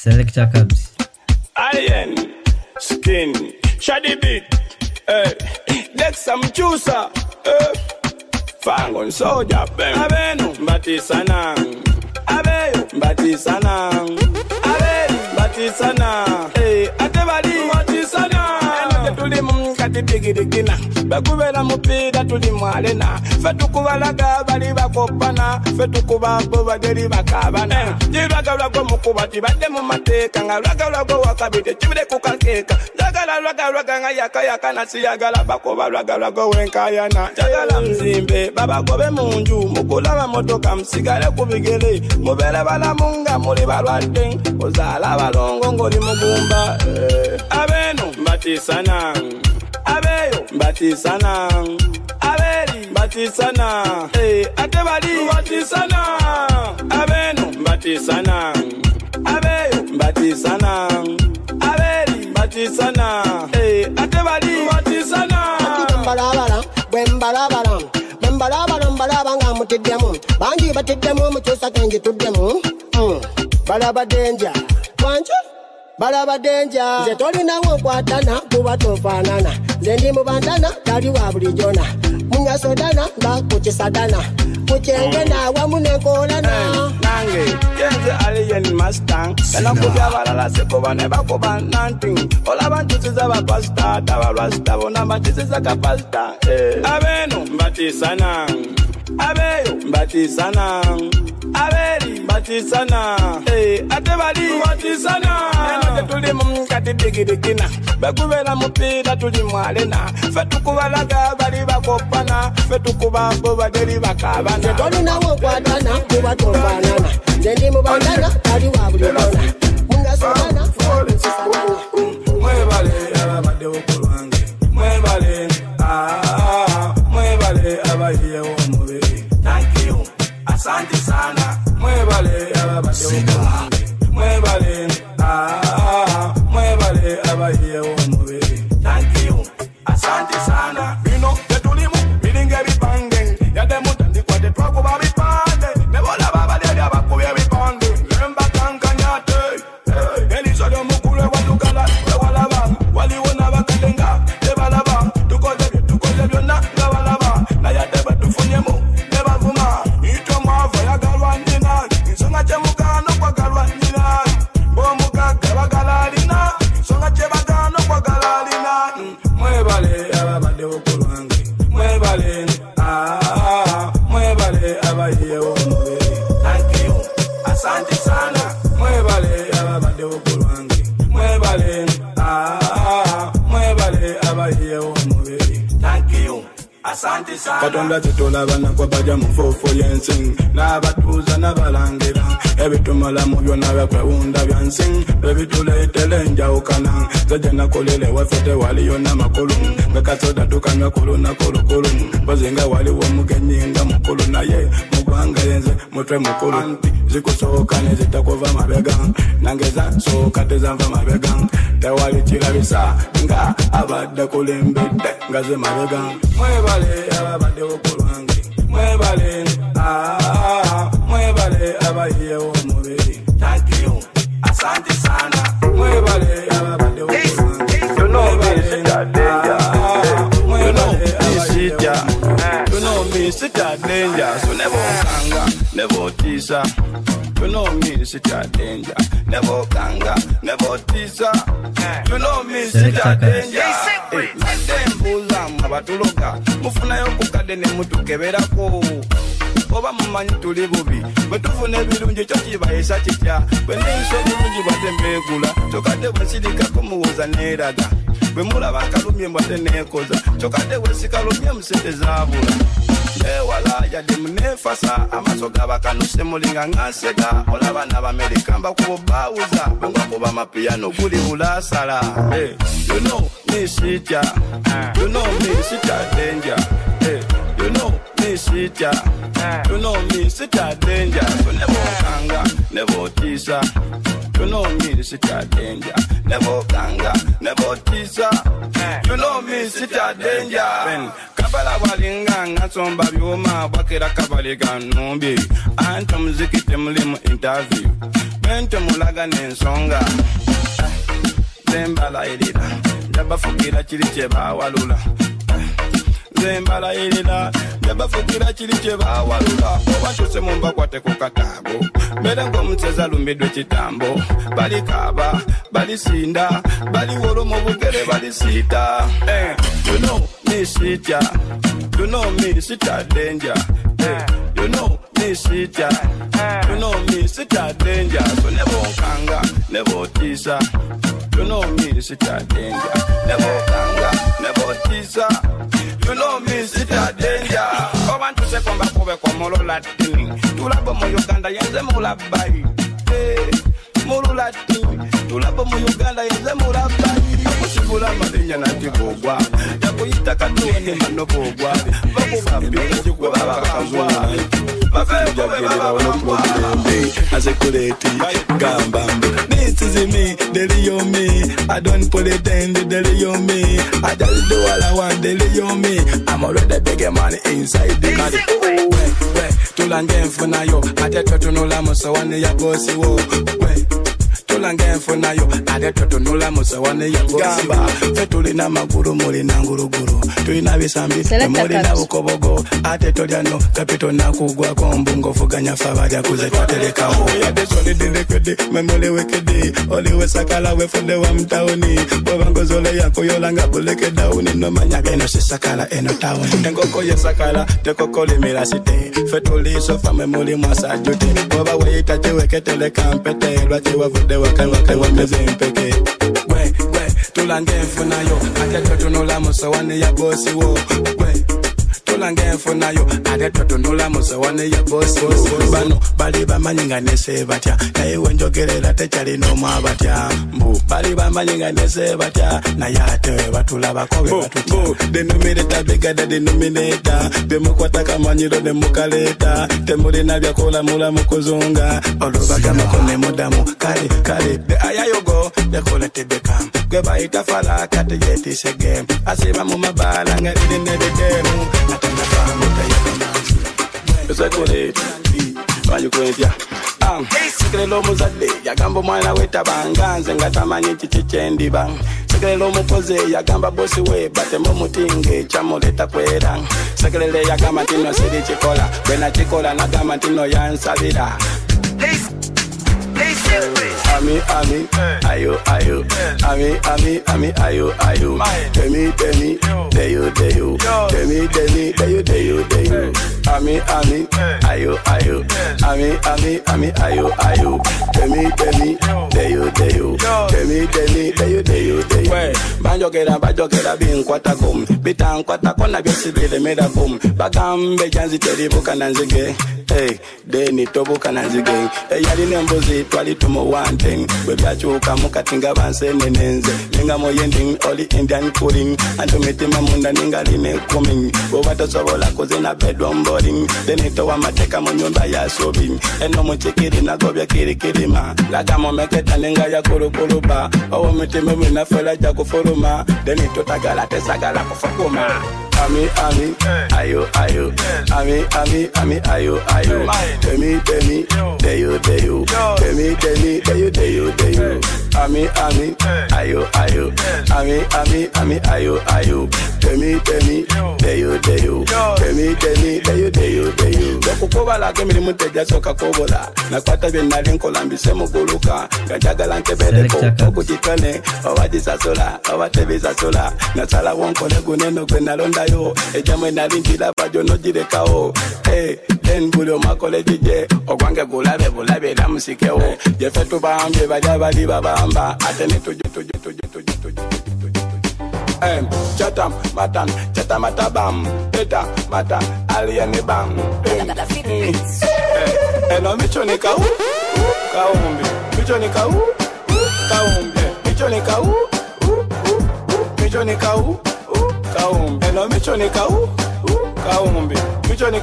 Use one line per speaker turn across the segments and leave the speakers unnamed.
Selector Kabzi.
Iron skin, shady beat, Dex some juicer, Fangon soldier, Abeno, Batisana, Abeyo, Batisana, Abe, Batisana, Atebali, Batisana, to the moon, Katigina, Bakubela Mopeda to the Malena, Fatukuvalaga, Baliba Kopana, Fetukuba, Bova, Deriva Cabana, Jiraka Mokubati, Bademate, Kanga, Wakabit, Chile Kukan Cake, Raga, Yakayakana, Siagala, Bakova, Raga, Wenkayana, Jagalam Zimbe, Baba Gobe Munju, Mukula Motokam, Sigara Kubigele, Mobela Balamunga, Moriba Ranting, Ozala Balongo, Mugumba, Abeno, Batisana, Abeyo, Batisana, Abeli, Batisana, Atebali, Batisana, Abeno, Batisana, Abeyo, Batisana, Abeli, Batisana, Atebali, Batisana. Bambara, mutidemu, banji batidemu, muchosa kanji tudemu. Balaba danger, wancha. Balaba danger, ze toli na wokwatana, kuba tofanana. Zendi mubandana, tali wabulijona. Munya sodana, la kuchisadana. Kuchenge na wamunekolana. Nange, yenze alien mustang. Kena kubya balala sekoba neba koba nanting. Ola bantu siza bapasta, tawa rasta, bonamba chisiza kapasta. Abeno, batisana. Abeyo, batisana. Abeli, batisana. Atebali, batisana. Tuli mumkati digidikina. Bakubela mupida tuli mwalena. Fetukuvalaga baliba kopana. Fetukuba bova deriva kabana. Toli na wokwadana, kuba tofanana. Zendi mubandana, tali wabulidona. Munga sobana, foli sisanana. Mwebale, abade okulwange. Mwebale, mwebale, abahiye omubiri. Thank you, asante sana. Mwebale, abade okulwange. Mwebale, mwebale, abahiye omubiri. Thank you, asante sana. Bino, tetulimu, bilinge bipande. Yade mutandi kwa de twaku babipande. Nebola baba de abakubye bipande. Lemba kankanyate. Eliso de mukule watukala. Wewalaba, waliwona bakatenga. Lebalaba, tukoze byonna. Lebalaba, na yade batufunyemu. Lebavuma, ito mwavo ya galwandina. Nsonga chemukano kwa galwandina. Bomuka kabagalina. Nsonga chebagano kwa galalina. Mwebale, ababade okulwange. Mwebale, mwebale, abahiye omubiri. Thank you, asante sana. Mwebale, ababade okulwange. Mwebale, mwebale, abahiye omubiri. Thank you, asante sana. Katonda titolabana kwa baja mufofo yensing. Nabatuza nabalangira. Ebitumala mu byonna byakwewunda byansing. Ebituleetele njawukana. Zajja kolele wafete waliyo n'amakulu. Bekasoda tukanywa kulu na kulukulu. Bazinga waliwo mugenyi nga mukulu naye. Mugwanga yenze mutwe mukulu. Anti zikusooka ne zitakuva mabega. Nangeza sooka tezanva mabega. Tewali kirabisa nga abadde kulembedde nga ze mabega. Mwebale ababadde okulwange. Mwebale, mwebale abahiye omubiri. Thank you, asante sana. Mwebale ababadde okulwange. You know me, sit danger. You know me, sit danger. So never kanga, never tisa. You know me, sit danger. Never kanga, never tisa. You know me, sit danger. Mandembuza mabatuloka. Mufuna yokukade ne mutukeberako. Oba mumanyi tuli bubi. Betufuna ebirungi kyo kibayisa kitya. Bwenenso bulungi batembegula. Kyokadde bwesirika kumuwuza neeraga. Bwe mulaba kalumye mbadde neekoza. Kyokadde bwesikalumye musente zaabula. Ewala yadde munefasa. Amaaso gabakanuse mulinga ngansega. Olaba n'Abamerika mbakuba bawuza. Bwengakuba amapiyano guli bulasala. You know me sitya. You know me sitya danger. You know me sitya. You know me sitya danger. So never kanga, never tisa. You know me sitya danger. Never kanga, never tisa. You know me sitya danger. Kabala walinga ngatsomba byoma bakera kabali ganumbi. Anta muziki temuli mu interview. mente mulaga n'ensonga zembalayirira jabafukira kiri kye bawalula zembalayirira jabafukira kiri kye bawalula obatuse mu mbakwate ku kataago mbere ng'omuseza lumbidde kitambo balikaba balisinda baliwolo mu bugere balisiita you know me sitya you know me sitya danger you know me sitya you know me sitya danger so never kanga never tisa you know me sitya danger never kanga never tisa you know me sitya danger abantu se komba kobe kwa molola ting tulabo mu Uganda yenze mulabai mulula ting tulabo mu Uganda yenze mulabai kusibula malinya na tibogwa yakuyita katone manobogwa bakubabi kikuba bakazwa as a quality gambambe this is me deli on me I don't pull it in the deli on me I just do all I want deli on me I'm already big money inside the body tulange mfuna yo ate tunula musawane ya bosi wo tulange mfuna yo ate tunula musawane ya bosi gamba fetulina maguru mulina nguruguru tulina bisambi mulina bukobogo ate tolyano kapito nakugwa kombungo fuganya fabaja kuze twatelekaho yade soli dilekede memole wekede oliwe sakala we funde wa mtaoni bobangozole yako yolanga buleke dauni no manyaga eno sakala eno tauni ngoko ye sakala tekokole mirasite fetuliso fame muli mwasajute boba weita cheweketele kampete lwati wavude waka wamezempeke we tulange mfuna yo ate tunula musawane ya bosi wo we tulange mfuna yo ate tunula musawane ya bosi bano bali bamanyinga nese batya naye wenjogerera techali no mwabatya mbu bali bamanyinga nese batya naye ate batula bakobe batutu denominator bigger than denominator demokwata kamanyiro demukaleta temuli nabya kola mula mukuzunga olubaga makone mudamu kale the ayayogo the quality become geba itafala kate yeti sege asiba mu mabala ngadi nededemu atana famu tayikanansi esekole bayukwetya sekelelo muzadde yagamba mwana wetabanganze ngatamanyi chichendi bang sekelelo mukoze yagamba bosi we batemo mutinge chamoleta kwera sekelele yagamba tino siri chikola bena chikola nagamba tino yansabira Ami, ayo, ami, ayo, temi, deyo, temi, deyo, ami, ayo, ami, ayo, temi, deyo, temi, deyo, we, banjogera, binkwata kum, bitankwata kona byesibile meda kum, bagambe janzi teribuka nanzige, deni tobuka nanzige, yali nembuzi twali tumo one thing we byachuka mukatinga bansene nenze ninga moyending oli Indian cooling antumitima munda ninga line coming bobata sobola kozena bedroom boarding denito wa mateka mu nyumba ya sobi eno muchikiri na gobya kirikirima laga momeketa ninga ya kulukuluba owo mitime mina fela ja kufuruma denito tagala tesagala kufukuma ami, ayo, ami, ayo, temi, deyo, temi, deyo, ami, ayo, ami, ayo, temi, deyo, temi, deyo, dokukoba la kemiri muteja soka kobola, nakwata benali nkolambi semuguluka, gajagala ntebele kokujitane, owajisa sola, owatebisa sola, nasala wonkole guneno gwenalonda yo ejamwe nalinjira bajo nojirekawo den bulyo makole jije ogwange gulabe la musikewo jefetu bambye baja bali babamba atene tuju chata mata bam eta mata aliane bam eno michoni kaumbi michoni kaumbi michoni kaumbi eno michoni kaumbi michoni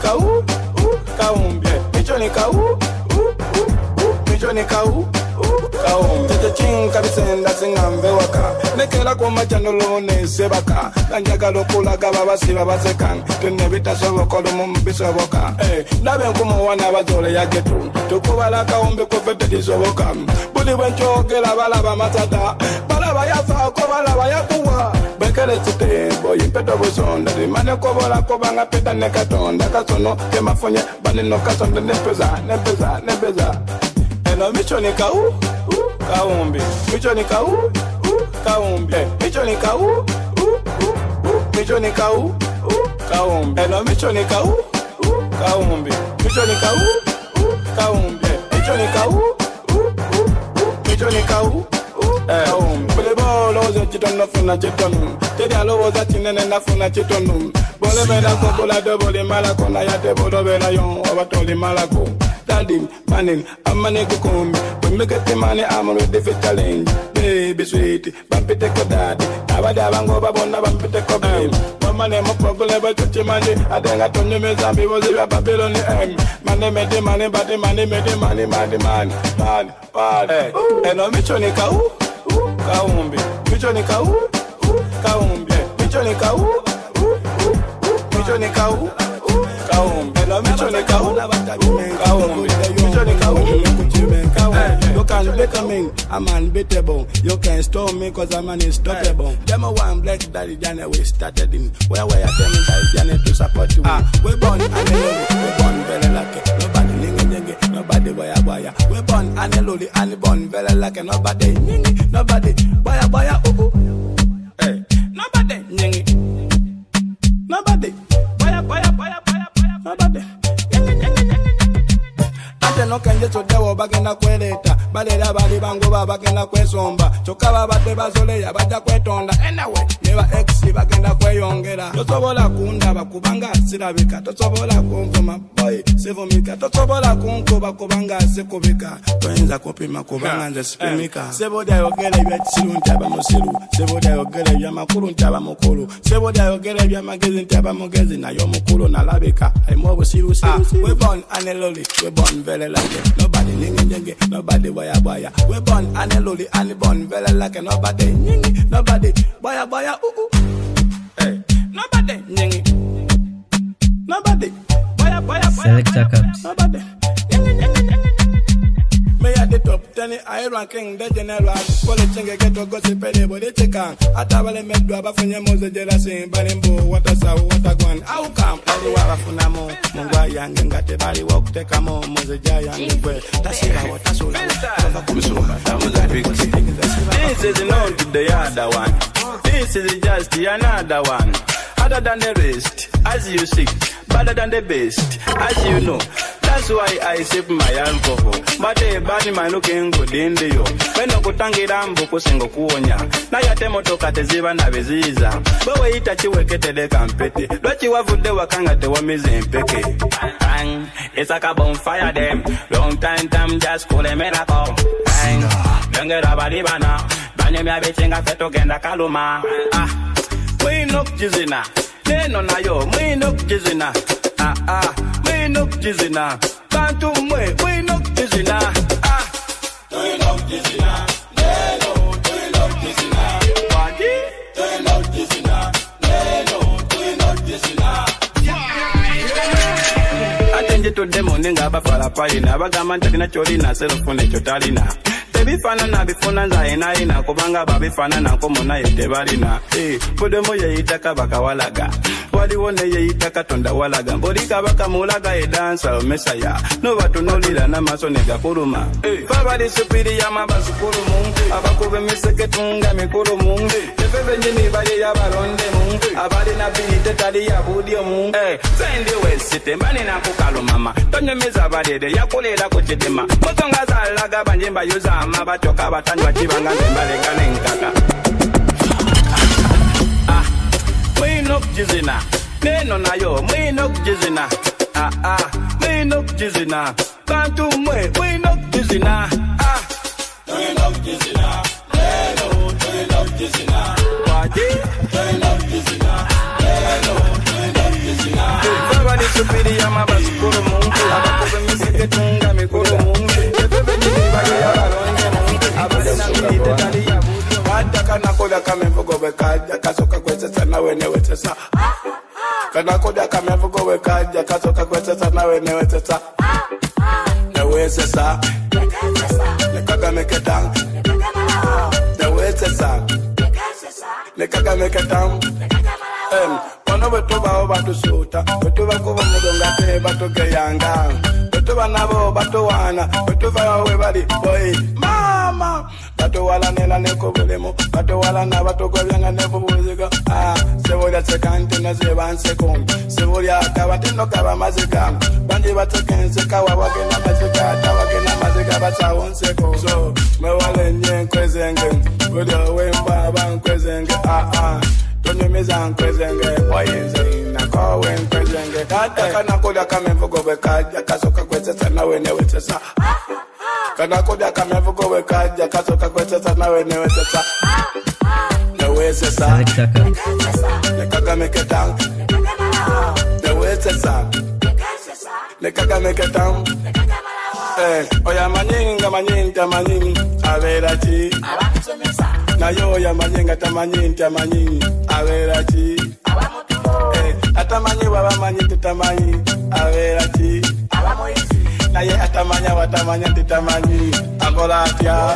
kaumbi michoni kaumbi Nze chinka bisenda singamve waka nekela kwa machandolo ne sebaka nanjagala okulaga babasiba basekan tenne bitasoboka olumu bisoboka ndabe nkumuwana abazole yagetu tukubala kawumbi kufete disoboka buli bwenkyogera balaba matata balaba yafaako balaba yakuwa bekele kitembo impeto busonda limane kobola kobanga peta ne katonda kasono kemafunye banino kasonda nepeza eno michoni kau kaumbi michoni kau kaumbi michoni kau michoni kau kaumbi eno michoni kau kaumbi michoni kau kaumbi michoni kau michoni kau bole bolo ze chitono funa chitono tedi alo za chinene na funa chitono bole bela ko bola do bole mala ko na ya te bolo bela yon abatoli mala ko daddy manin amane ko kombi we make it money I'm ready for challenge baby sweet bampite ko daddy abada bango babona bampite ko baby mama ne mo pogole ba tuche manje adenga tonye mezambi wozi ya babylon mane mede mane bade mane mede mane man eno michoni kau kaumbi michoni kau kaumbi michoni kau michoni kau kaumbi eno michoni kau kaumbi michoni kau you can make me a man beatable. You can stop me cause I'm unstoppable. Them a one black daddy Johnny we started him. Where I tell me that Johnny to support you. We born and we born very lucky. Nobody ningy nobody boya. We born and and born very lucky. Nobody ningy, nobody boya hey, nobody ningy, nobody boya. Nobody. No kanje chodewo bagenda kweleta balera bali bango bagenda kwesomba chokaba bate bazole yabaja kwetonda anyway neba ex bagenda kweyongera tosobola kunda bakubanga sirabika tosobola kumvuma boy sevomika tosobola kunkuba kubanga sekubika toenza kopima kubanga nze sipimika seboda yogere bya chirunta bamusiru seboda yogere bya makuru ntaba mukuru seboda yogere bya magezi ntaba mugezi nayo mukuru nalabika alimo busiru we born aneloli we born very nobody ningy, nobody boya. We born aneloli and born very like nobody ningy, nobody boya. Hey, nobody ningy, nobody boya.
Selector Caps.
Nobody. Me at the top 10 I ranking the general. Politics get to gossip pede body chicken. Atabale medwa bafunye moze jela sing banimbo water gwan. How come aliwa funamo mungwa yange ngate bali walk take amo moze jaya ngwe. Tasira water sola. This is known to the other one. This is just another one. Other than the rest, as you see, better than the best, as you know. That's why I sip my alcohol. But a bad man looking good in the yo. When I go tangira mbuko singo kuonya. Na yate motoka teziva na beziza. Bawe itachi wekete de kampete. Lochi wavude wakanga te wamizi mpeke. It's like a bonfire them. Long time just call a miracle. Younger abadibana. Banye mia bechenga feto genda kaluma. We no jizina. Neno na yo. We no jizina. We no jizina. Bantu mwe. We no jizina. We no jizina. Neno. We no jizina. Wadi. We no jizina. Neno. We no jizina. Attention to them on the Bafala Palina. Bagamanta na Cholina. Self-phone Chotalina. Bifana na bifuna za ina kubanga babifana na komona yete balina podemo ye itaka bakawalaga wali wone ye itaka tonda walaga bolika bakamulaga e dancer mesaya no batunolira na masonega kuruma babali supiri ya mabasukuru mungu abakube miseke tunga mikuru mungu efebe nyini bali ya baronde mungu abali na bite tali ya budio mungu sende wesite mani na kukalo mama tonyo meza balede yakolela kuchidema motonga za laga banjemba yuza mabachoka batanywa chibanga zembaleka nenkaka mwino jizina neno nayo mwino jizina mwino jizina bantu mwe mwino jizina mwino jizina neno mwino jizina wadi mwino jizina neno mwino jizina baba ni supiri ya mabasukuru mungu abakobe misike tunga mikuru mungu efebe jini baya ya baronge mungu abale na wetesa. Kana koda kamevugo wekaja kasoka kwetesa nawe ne wetesa. Ne wetesa. Ne kaga meketang. Ne wetesa. Ne kaga meketang. Ono betuba obatu suta, betuba kuba mudonga te batoke yanga. Betuba nabo batuwana, betuba we bali boy. Mama, batuwala nela neko bulemo, batuwala na batogo byanga nebo buziga. Sevolia sekante na zebanse kom. Sevolia kabate no kaba mazika. Bandi batokense kawa wake na mazika, tawake na mazika batawonse ko. So, me wale nyen kwezenge, budo we mbaba kwezenge. Don't you miss on kwezenge, boy in na call when kwezenge. Tata kana koda kamevugo wekaja kasoka kwetesa nawe ne wetesa. Kana koda kamevugo wekaja kasoka kwetesa nawe ne wetesa. Ne wetesa. Ne kaga meketang. Ne wetesa. Ne kaga meketang. Oya manyinga manyinga manyinga averachi. Na yo ya manyinga tamanyi averachi. Atamanyi baba manyi tutamanyi averachi. Na ye atamanya watamanya tutamanyi akola atya.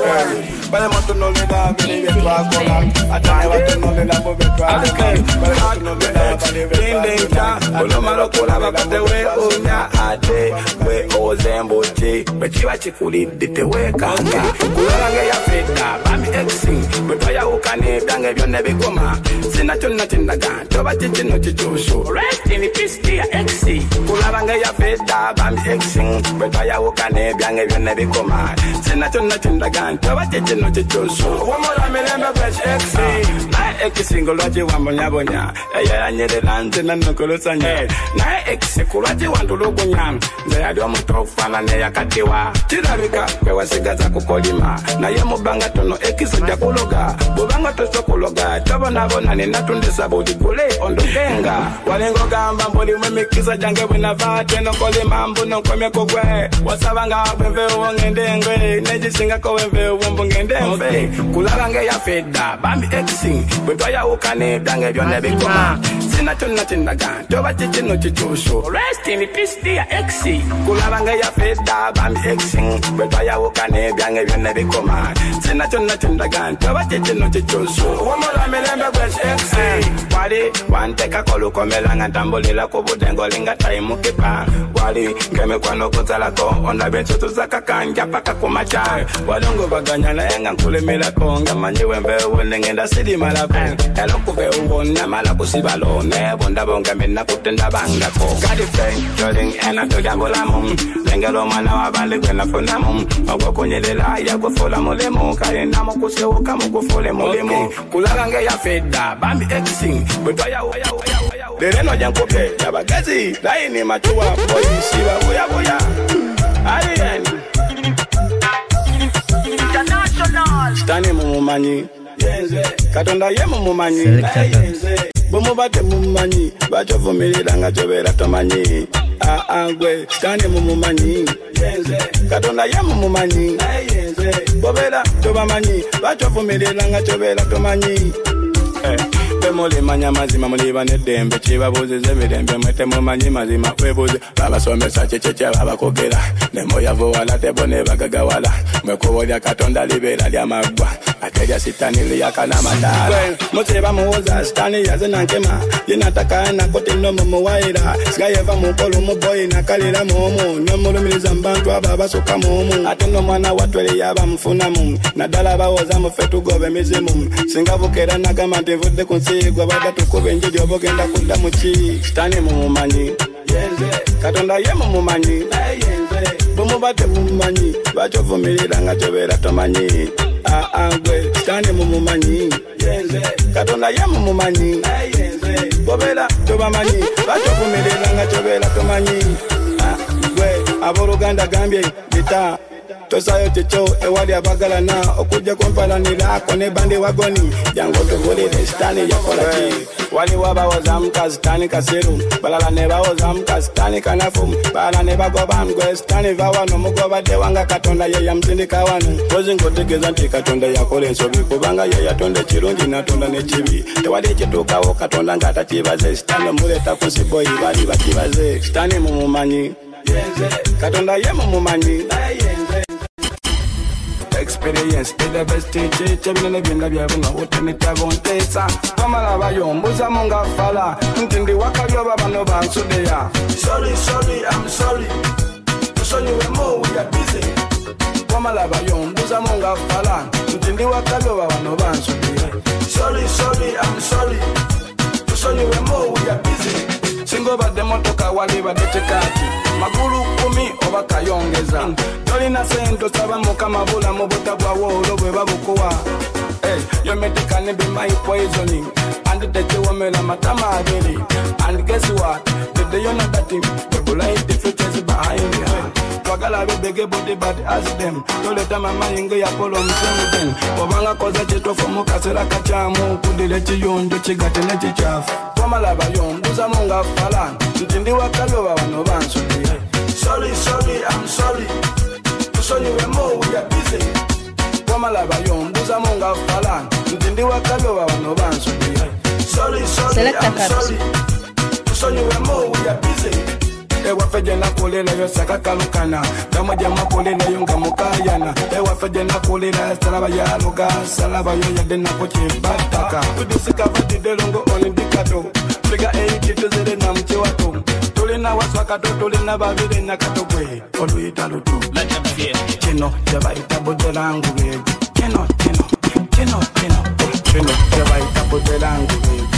Bale moto no leda bele betu akola. Atane watu no leda bo betu akola. Bale moto no leda bele betu akola. Olo malokola bakate we onya ate we ozemboche. Bechiwa chikulide te we kanga. Kulanga ya feta bami exing. Betu ya ukane dange byone bigoma. Sina chonna chindaga toba chichino chichushu. Rest in peace dear exi. Kulanga ya feta bami exing. Betu ya ukane dange byone bigoma. Sina chonna chindaga toba chichino chichushu. Wamora milembe fresh exi. Na exing loje wambonya. Eya nyere lante na nokolosanye. Na exi kulaje wandulugunya. Nzaya dio mutofana ne yakatiwa. Tirabika kwewa sigaza kukolima. Na ye mubanga tono ekiso ja kuloga. Bubanga toso kuloga. Tabo nabona ni natundisa bodi gule ondogenga. Walengo gamba mboli mwemikisa jange wina vate no kolima mbuno kome kogwe. Wasabanga wemve uwongendengwe. Nejisinga ko wemve uwongendengwe. Kularange ya feda bambi exing. Bwetwa ya ukane dange byone bikoma. Sina chonna chindaga toba chichino chichushu. Rest in peace dear exi. Kularange ya feda bambi exing. Bwetwa ya ukane dange byone bikoma. Sina chonna chindaga toba chichino chichushu. Wamora milembe fresh exi. Wali wanteka kolukomelanga tambulila kubudengo linga taimu kipa. Wali ngeme kwano kuzalako onda benchutu zakakanja paka kumacha. Walungu baganyala yenga nkulimila konga manyiwe mbewe nengenda sidi malako. Elo kuve uwona malaku sibalo. Nebonda bonga mena kutenda banga ko. Kadi feng joling ena tujambula mum. Lengelo mana wabali kwena funa mum. Ogo kunyelela ya kufula mulemu. Kaenda mukuseuka mukufule mulemu. Kularange ya feda bambi exing. Betwaya Dereno jankope yabagazi. Laini machua polisi wabuya. Alien International Stani mumumanyi yenze Katonda ye mumumanyi yenze Bomubate mumumanyi bachovumirira nga chobera tomanyi Gwe stani mumumanyi yenze Katonda ye mumumanyi yenze Bobera tobamanyi bachovumirira nga chobera tomanyi Bemole manya mazima muliba nedembe chiba buzi zemirembe mwete mumanyi mazima webuzi baba somesa checheche baba kogera nemo yavo wala tebone bagagawala mwekobolya Katonda libera lya magwa ateja sitani liyakana madala muteba muwoza sitani yazena nkema yenataka na kote nomo muwaira sigayeva mukolo muboyi nakalira mumu nomulumiriza mbantu ababa soka mumu ateno mwana watwele yaba mfuna mumu nadala bawoza mufetu gobe mizimu singavukera nagama ntivudde kunsigwa bada tukube njidi obogenda kudda muki sitani mumumanyi yenze Katonda ye mumumanyi yenze bomubate mumumanyi bachovumirira nga chobera tomanyi Gwe sitani mumumanyi yenze Katonda ye mumumanyi yenze bobera tobamanyi bachovumirira nga chobera tomanyi Gwe aboluganda gambye bita Tosayo chicho ewali abagala na okuja kompalanira kone bandi wagoni jango tugulire sitani yakola chi waliwo bawoza mukasitani kaseru balala ne bawoza mukasitani kanafu balala ne bagoba mugwesitani vawano mugobadde wanga katonda ye yamutindika wano kozi ngotegeeza nti katonda yakola ensobi kubanga ye yatonda ekirungi natonda n'ekibi tewali ekituukawo katonda ng'atakibaze sitani omuleeta ku nsi boyi bali bakibaze sitani mumumanyi katonda ye mumumanyi experience is the best teacher chabina byenda byabuna oteneta bontesa kamala bayombuza munga fala ntindi wakalyo babano bansudeya sorry I'm sorry to show you more we are busy kamala bayombuza munga fala ntindi wakalyo babano bansudeya sorry I'm sorry to show you more we are busy singo badde motoka wali badde tekati magulu 10 oba kayongeza tolina sento saba mukama bula mu butabwa wolo bwe babukuwa you medical be my poisoning and the jewamela matama abeli and guess what the you know that the light the futures behind you twagala bebege body bad as them toleta mama yinge ya polo mtenden obanga koza chitofo mukasera kachamu kudile chiyonjo chigate ne chichafu kwamala bayombuza munga fala ntindi wakalo bano bansudiye sorry I'm sorry to show you more we are busy kwamala bayombuza munga fala ntindi wakalo bano bansudiye sorry I'm sorry to show you more we are busy ewafeje nakulela yo sakakalukana kamoja makulela yo ngamukayana ewafeje nakulela salaba ya luga salaba yo yade nakuchibataka tudisika delongo onindikato figa 8 tuzere na mchiwato tulina waswakato tulina babire nakatogwe oluyitalutu kino jabaita bodelangu kino jabaita bodelangu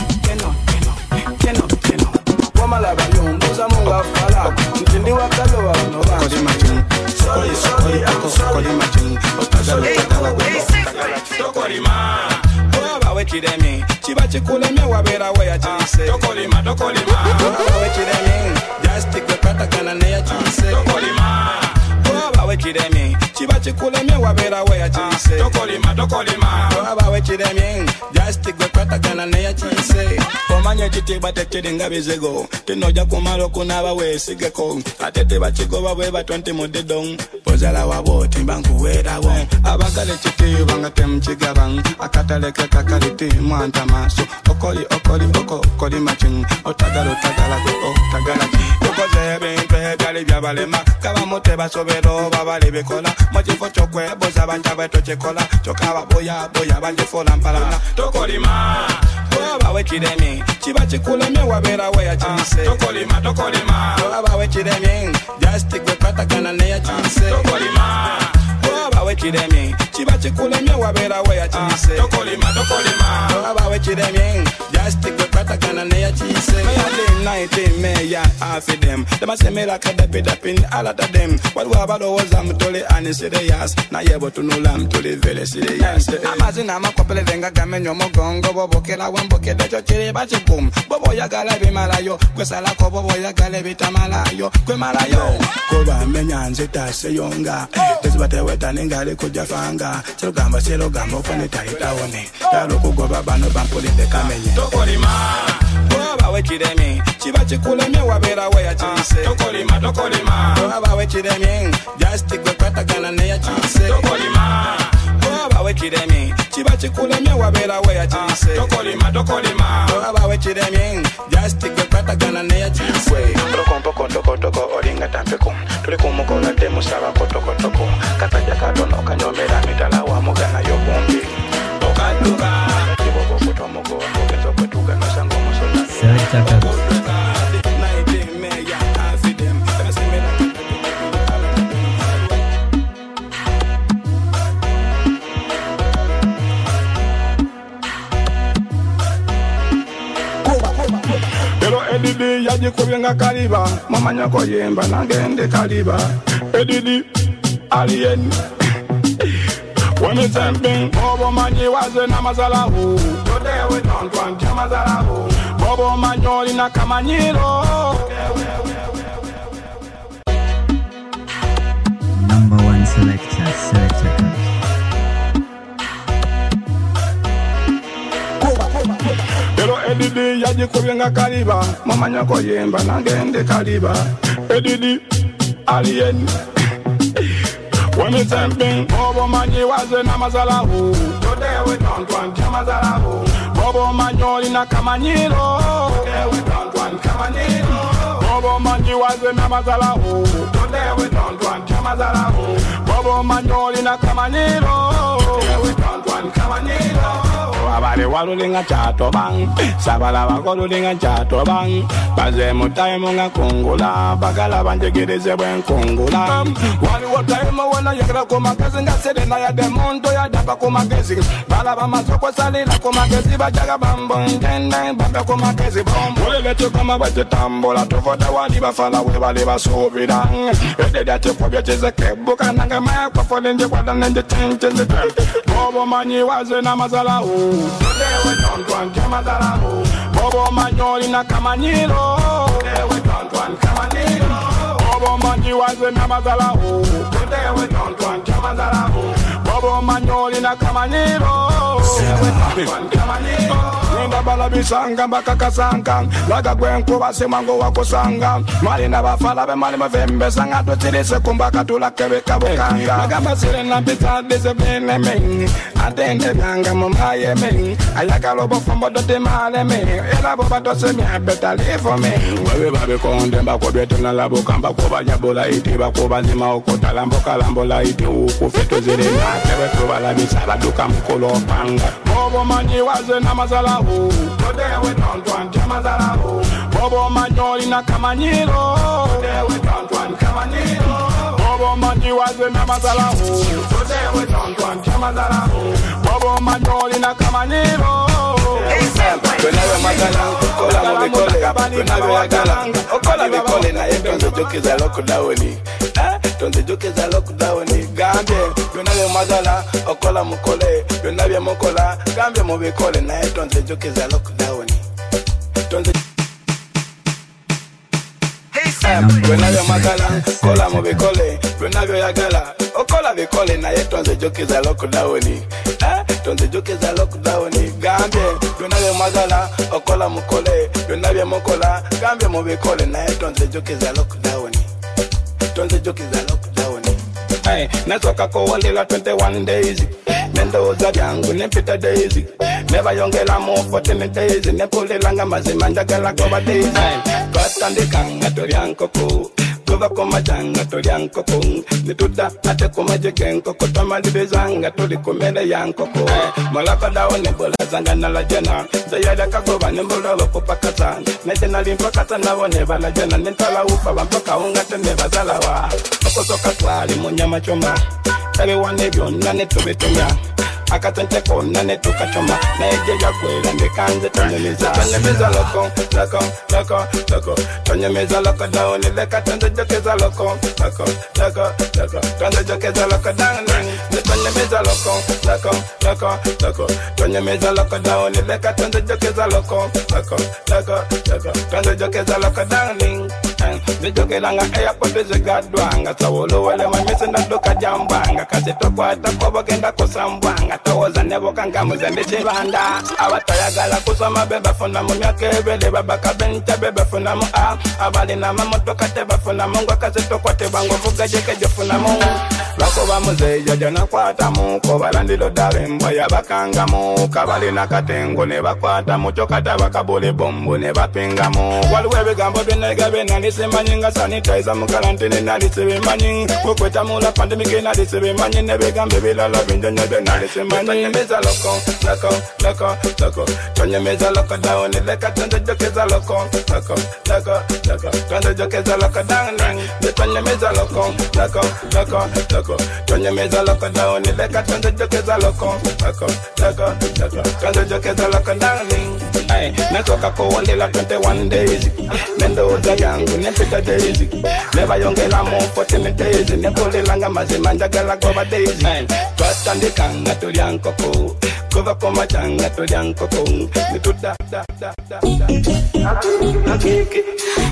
kino kwamala bayombuza munga fala ntindi wakalo bano bansudiye sorry I'm sorry tokolima baba wekiremi kiba kikuleme wabeera we yakiyise tokolima baba wekiremi just kwepatagana ne yakiyise tokolima baba wekiremi kiba kikuleme wabeera we yakiyise tokolima baba wekiremi just kwepatagana ne yakiyise omanye ekitiibwa tekiringa bizigo tinojja kumala okunaba weesigeko ate tebakigoba bwe batonti mudido ozala wabo timba nkuweerawo abagala ekitiibwa nga temukigaba akataleke kakaliti mwanta maaso okoli macin otagala okoze ebintu ebyali byabalema kabamu tebasobera oba bali bikola mu kifo ky'okweboza banja bwetokikola kyokka ababoyaboya banjifuula mpalana tokolima baba wekiremi kiba kikuleme wabeera we yakiyise tokolima baba wekiremi just kwepatagana ne yakiyise tokolima baba wekiremi kiba kikuleme wabeera we yakiyise tokolima baba wekiremi just kwepatagana ne yakiyise meya afidem demasemera kadapidapin alata dem waliwo abalowooza mutole anisireyas naye bwetunula mutole vele sireyas amazina amakopelere nga gamenya omugongo bobokera wembokede ekyo kiriba kikumu boba oyagala ebimalayo kwesalako boba oyagala ebitamalayo kwemalayo kuba menya nzitaseyo nga tezibatewetane ngali kujja fanga kirogamba ofanetayitawone yala okugoba bano bampulidde kamenye tokolima baba wekiremi kiba kikuleme wabeera we yakiyise tokolima baba wekiremi just kwepatagana ne yakiyise tokolima baba wekiremi kiba kikuleme wabeera we yakiyise tokolima baba wekiremi just kwepatagana ne yakiyise toko olinga tampeko tuli kumukola temusaba kotokotoko kataja katono kanyomera mitala wa mugana yokumbi okaduka kibogo kutomogo oketo kwetuga nosango musola Edidi yajikubyenga kaliba mamanya ko yemba nagende kaliba Edidi alien wamezembe bobo manyi waze na mazalahu todewe tontwanja mazalahu bobo manyoli na kamanyiro
Number one selector
Edidi yajikubenga kaliba mama nyoko yemba nangende kaliba Edidi alien when it's empty Bobo manyi waze na mazalahu Today we don't want mazalahu Bobo manyoli na kamanyiro Today we don't want kamanyiro Bobo manyi waze na mazalahu Today we don't want mazalahu Bobo manyoli na kamanyiro Today we don't want kamanyiro Abale walulinga chato bang Sabala wakolulinga chato bang Baze mutai munga kungula Bagala banjegirize bwen kungula Wali watai mwana yakra kumakezi Nga sede na ya demonto ya dapa kumakezi Bala bamasoko salila kumakezi Bajaga bambon jende bambe kumakezi Wale leche kama bete tambola Tofoda wali bafala webali basobidang Ede dati kwabya cheze kebuka Nanga maya kwa folenje kwa danenje chenche Bobo manyi waze na mazala Today we don't want Mazalahu Bobo manyoli na kamanyiro Today we don't want kamanyiro Bobo manyi waze na Mazalahu Today we don't want Mazalahu Bobo manyoli na kamanyiro Today we don't want kamanyiro Nenda bala bisanga baka kasanga Laga gwenko base mango wako sanga Mali na bafala be mali mavembe Sanga tutilise kumbaka tulakebe kabukanga Laga basire na pita dise bine ming Atende byanga mumaye ming Ayaka lobo fombo dote male ming Ela boba dose mi abeta live for me Wewe babi konde bako bete na labo kamba Koba nyabola iti bako bazima okota Lambo kalambola iti uku feto zile na Tewe tuwa la bisaba duka mkolo panga Bobo manyi waze na Mazalahu Today we don't want Mazalahu Bobo manyoli na kamanyiro Today we don't want kamanyiro Bobo manyi waze na Mazalahu Today we don't want Mazalahu Bobo manyoli na kamanyiro Tunawe magala, kola mabikole Tunawe agala, okola bikole Na yetonze joke za loku daoni Tonze joke za loku daoni Gambie, tunawe magala, okola mukole Tunawe mukola, gambie mubikole Na yetonze joke za loku daoni Tonze Tunawe magala, kola mubikole Tunawe agala, okola bikole Na yetonze joke za loku daoni Tonze joke za lockdown Gambie, tunawe magala Okola mukole, tunawe mukola Gambie mubikole na tonze joke za lockdown Tonze joke za lockdown Natoka kuwalila 21 days Mendo za vyangu nepita days Neva yongela mo 14 days Nepulilanga mazima njagala koba days Katandikanga toriankoko Kuva kumajanga toriankoko Nituda ate kumajekenkoko Tamalibezanga tolikumele yankoko Malaka dao nebola zanga nala jena Zayada kagoba nebola lopo pakata Nejena limpakata nawo neba la jena Nintala upa wampaka ungate neba zalawa Okosoka twali munyama choma Tabi wanebyo nane tubetumya Akatente kona netuka choma Neje ya kwela nekanze tonyemiza Tonyemiza loko, loko, loko, loko Tonyemiza loko daoni leka tonze jokeza loko Loko, loko, loko Tonze jokeza loko daoni Tonyemiza loko, loko, loko, loko Tonyemiza loko daoni leka tonze jokeza loko Loko, loko, loko Tonze jokeza loko daoni Nijogelanga eya kote zigadwanga Sawolo wale mamisi na duka jambanga Kasi tokwa takobo kenda kusambwanga Tawoza nebo kanga muzembe chibanda Awatayagala kusoma beba funa munyake Bele babaka bencha beba funa mu Abali na mamotoka teba funa mungu Kasi tokwa tebango fuga jeke jofuna mungu Lako ba muzeja jana kwa tamu Kobalandilo darimbo ya bakanga mu Kabali na katengo neba kwa tamu Chokata bakabole bombo neba pinga mu Waluwe gambo benega benali Semanyinga sanitizer mukarantine nali sebemanyi Kukweta mula pandemic nali sebemanyi Nebegambe bilala binjo nyebe nali semanyi Tonyemeza loko, loko, loko, loko Tonyemeza loko daoni leka tonze jokeza loko Loko, loko, loko Tonze jokeza loko daoni Tonyemeza loko, loko, loko, loko Tonyemeza loko daoni leka tonze jokeza loko Loko, loko, loko Tonze jokeza loko daoni Natoka kuwalila 21 days Mendo za yangu nepita days Neva yongela mo 14 days Nepulilanga mazima njagala koba days Twatandikanga tuliankoko Kuva kumachanga tuliankoko Nituda da da da da Nakiki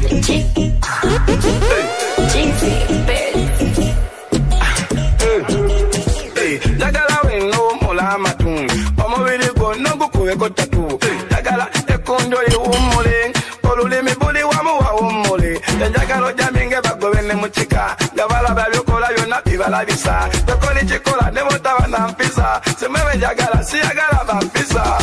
Jeezy bitch
Jagala wino mula matun Omo vidi go nogu kuwe ko tatu Jagala ekundo balabisa tokoli chikola ne botaba na mpisa semwe jagala si jagala bampisa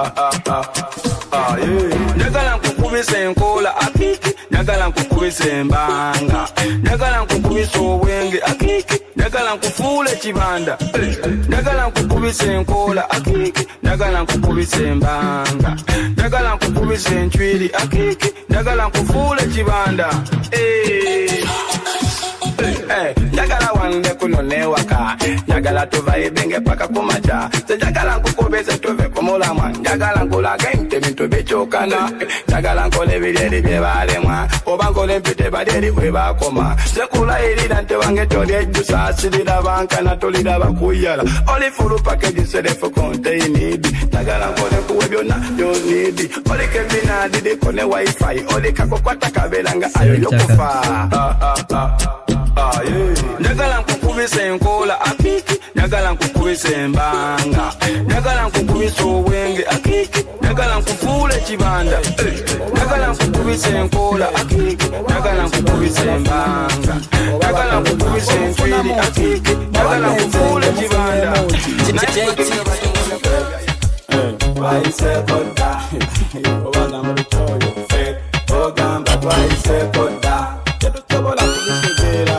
njagala nkukubisa enkola akiki njagala nkukubisa embanga njagala nkukubisa obwenge akiki njagala nkufuule kibanda njagala nkukubisa enkola akiki njagala nkukubisa embanga njagala nkukubisa enchwiri akiki njagala nkufuule kibanda njagala wange kuno newaka njagala tuvaye benge paka kumacha njagala nkukubisa tuve kumulamwa njagala nkulaga ebintu bikyukana njagala nkola ebiryeri bye balemwa oba nkola empite balyeri bwe bakoma sekulayirira nti wange toli ejjusa asirira bankana tolira bakuyala oli fulu package serefu contained njagala nkole kuwe byonna byonidi oli kebinadidiko ne wifi oli kakukwata kabeera ayo yokufa njagala nkukubisa enkola akiki njagala nkukubisa embanga njagala nkukubisa obwenge akiki njagala nkufuule kibanda njagala nkukubisa enkola akiki njagala nkukubisa embanga njagala nkukubisa enchwiri akiki njagala nkufuule kibanda twayisekoda obanga mulitoyo fe ogamba twayisekoda tetusobola kubitegeera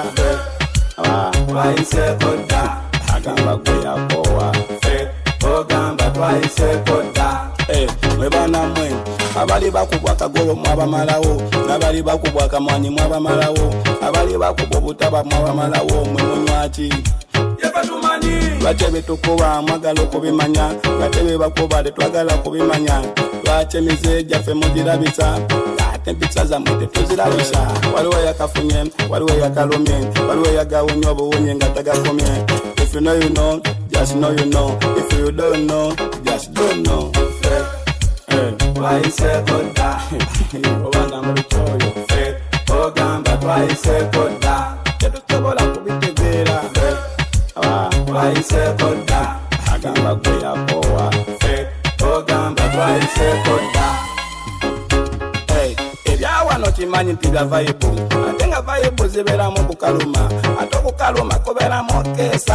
twayisekoda agamba gwe yakowa fe ogamba twayisekoda mwebana mwe abali bakubwa akagolo mwabamalawo nabali bakubwa akamwanyi mwabamalawo abali bakubwa obutaba mwabamalawo mwe munywaki lwaki tukuba mwagala okubimanya gatebe bakuba tetwagala kubimanya lwaki emize gyaffe mugirabisa ate empisa zammwe tetuzirabisa waliwo yakafunye waliwo yakalumye waliwo yagawonye obuwunye nga tagakomye. If you know you know, just know you know. If you don't know, just don't know. Twayisekoda obanga mulitoyo ogamba twayisekoda tetusobola kubitegeera twayisekoda agamba gwe yakowa ogamba twayisekoda ebyawano kimanyi nti bya vayibu ate nga vayibu zibeeramu kukaluma ate okukaluma kubeeramu keesa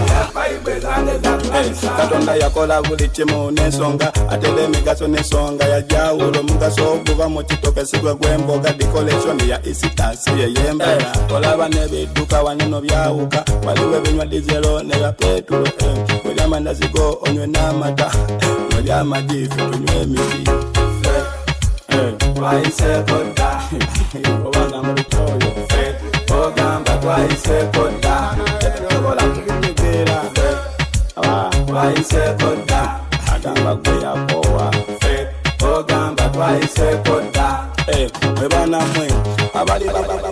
Katonda yakola buli kimu n'ensonga atera emigaso n'ensonga yajawulo omugaso oguva mu kitoke sigwe gw'emboga decoration ya isitasi ey'embala olaba n'ebidduka waneno byawuka waliwo ebinywa dizelo ne bya petulo mulya amandazigo onywe n'amata mulya amagi ffe tunywe emiti twayisekoda obanga mulitoyo ogamba twayisekoda tetusobola kubitegeera twayisekoda agamba gwe yakowa ogamba twayisekoda mwebana mwe abali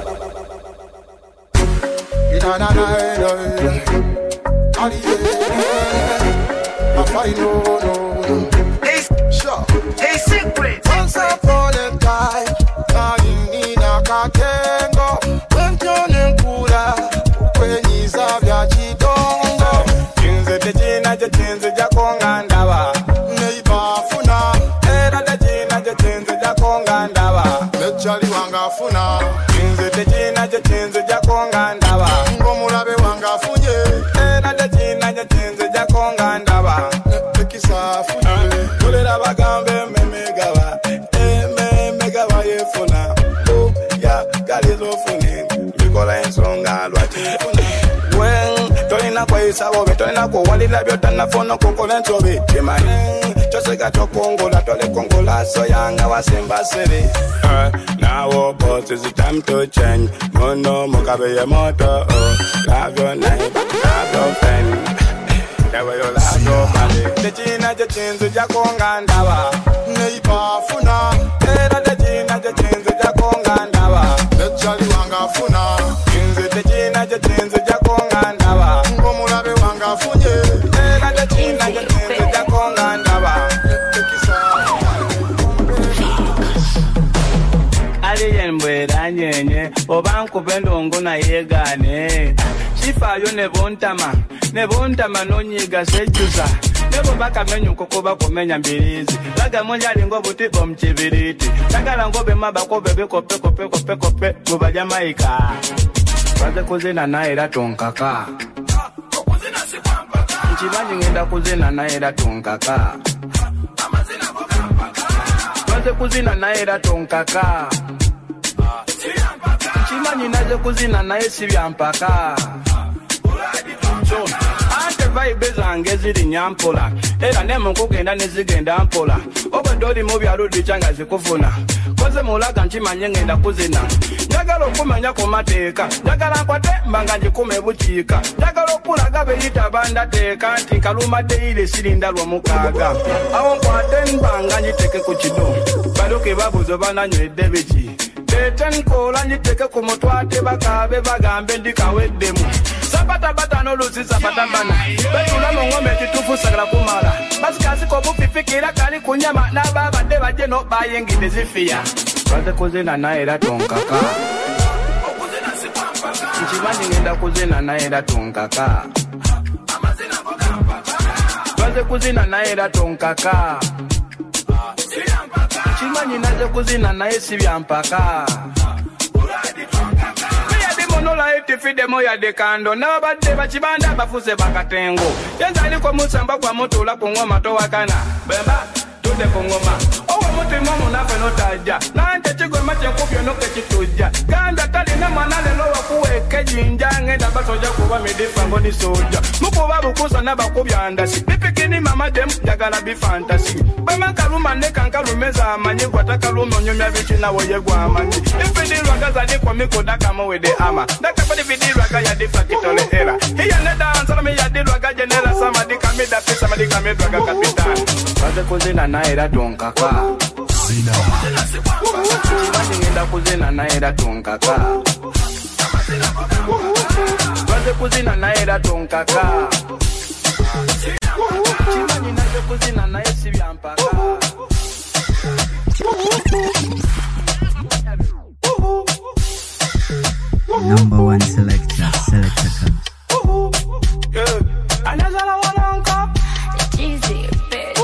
Hey, secret.
Once upon a time, nina katengo, wentone nkula, kwenyiza vya chidongo.
Chinze techina je chinze jakonga ndaba.
Neibafuna,
Era techina je chinze jakonga ndaba.
lechali wangafuna.
Chinze techina je chinze jakonga ndaba.
Ngomulabe wangafunye,
Era techina je chinze jakonga ndaba.
tekisa funye.
Kulera bagambe memegaba. Memegaba yefuna. Ya galizo fune. Bikola ensonga lwaki funa. Tolina kweyisa bobe tolina kuwalira byotanafona kukola ensobi kimanye kyoseka tokongola tolekongola soyanga wasimba siri now but it's time to change mono mukabe ye moto love your neighbor love your friend never you love your body techina je chinzu jakonga ndaba
Neibafuna,
era techina je chinzu jakonga ndaba
lechali wangafuna.
chinzu techina je chinzu jakonga ndaba
Ngomulabe wangafunye,
era techina je chinzu jakonga ndaba
tekisa
aliyembwera nyenye oba nkube ndongo nayegane kifayo ne bontama nonyiga sejjusa nebo bakamenya nkokoba kumenya mbirizi lagamonja alingo buti omukibiriti tagala ngobe mabakobe bekope mu bajamaika Baze kuzina naye era tonkaka. Nchimanyi ngenda kuzina naye era tonkaka. Baze kuzina naye era tonkaka. Nchimanyi naze kuzina naye si byampaka. Ante vibe zange ziri nyampola. Era nemu kugenda nezigenda mpola. Oba ndoli mu byalo dichanga zikufuna. Koze mulaga nchimanye ngenda kuzina. Njagala okumanya ku mateeka. Njagala nkwate mbanga njikume bukiika. Njagala okulaga beyita bandateeka. Nti kaluma deile sirinda lwa mukaaga. Awo nkwate mbanga njiteke ku kido. Baluke babuzo bananywedde biki. Tete nkola njiteke ku mutwate bakabe bagambe ndikaweddemu. Sapata bata no luzi sapata bana. Betula mongome kitufu sagala kumala. Basikasi ko bufifikira kali kunyama na baba de baje no bayengide zifia. Baze kuzina naye era tonkaka. Nchimanyi ngenda kuzina naye era tonkaka. Baze kuzina naye era tonkaka. Nchimanyi naze kuzina naye si byampaka. Nola eti demo ya dekando na badde bachibanda bafuse bakatengo yenzali ko musamba kwa moto la kongoma to wakana bemba tude kongoma owo mutima munafe notaja nante chigwe mache kupyo no kechituja ganda kali na manale lo wakuweke jinja ngenda batoja kuba midifa ngoni soja mukuba bukusa na bakubyanda si bipikini mama dem jagala bi fantasy bama kaluma ne kankalumeza amanyi kwataka lumo nyomya bichina woye gwa amanyi ifidilwa gazali kwa mikoda kama wede ama ndakapadi vidilwa gaya difa kitole era hiya ne dance la me ya dilwa ga general sama dikamida pesa madikamidwa ga kapitani baze kuzina naye era tonkaka zina chimanyi ngenda kuzina naye era tonkaka baze kuzina naye era tonkaka chimanyi naze kuzina naye si byampaka.
Number one selector, Selector Cut.
Another one uncle.
Easy, bitch.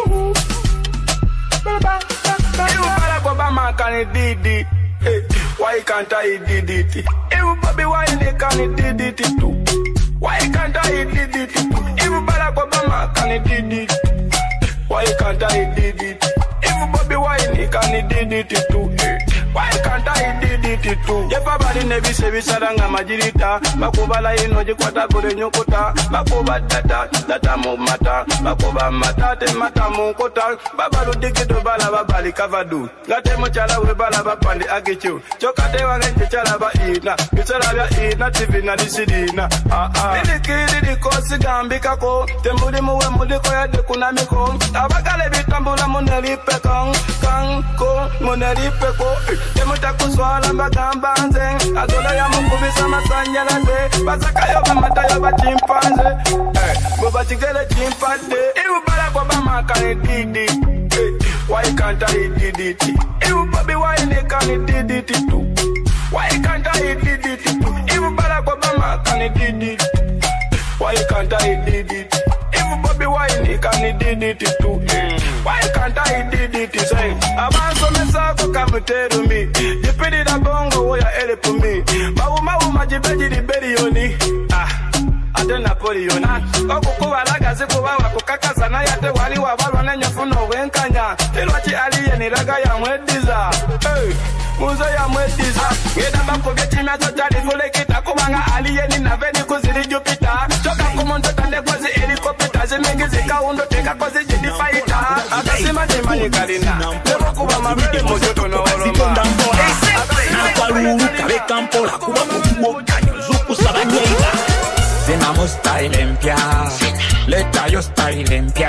Barack Obama can he did it? Why can't I did it? Everybody why they can he did it too? Why can't I did it too? Barack Obama can he did it? Why can't I did it? Everybody why they can he did it too? Why can't I did it too? Everybody never say we saranga majirita. Makubala ino jikwata kure nyukuta. Makuba data mu mata. Makuba mata te mata mu kota. Babalu dikido bala babali kavadu. Gate mchala we bala babandi agichu. Chokate wange chala ba ina. Bichala ba ina TV na disidina. Ili kiri di kosi gambika ko. Tembuli muwe muliko ya dekunamiko. Abagale bitambula munelipe kong. Kanko munelipe ko. Temuta kuswala mbagamba nze azola ya mukubisa masanyalaze basaka yo bamata yo bachimpanze boba tigele chimpade iwu Barack Obama can did it why can't I did it iwu Bobby Wine can did it too why can't I did it too iwu Barack Obama can did it why can't I did it iwu Bobby Wine can did it too why can't I did it say abanso mesako kamutero mi jipidi da bongo wo ya help me mawu majibeji di berioni ate Napoleon okukuba lagazi kuba wakukakaza na yate wali wabalwa nenyofuno wenkanya tilwachi aliye niraga ya mwediza muzo ya mwediza ngeda bakobye timya totali fulekita kubanga aliye ni naveni kuzili Jupiter choka kumonto tande kwazi helicopter zimingi zikaundo teka kwazi jidi fighter akasima jimani kalina lebo kuba mabele mojoto no oroma
nakwalulu kabe kampola kuba kukuo kanyo zuku sabanyeiga zinamo style empia leta yo style empia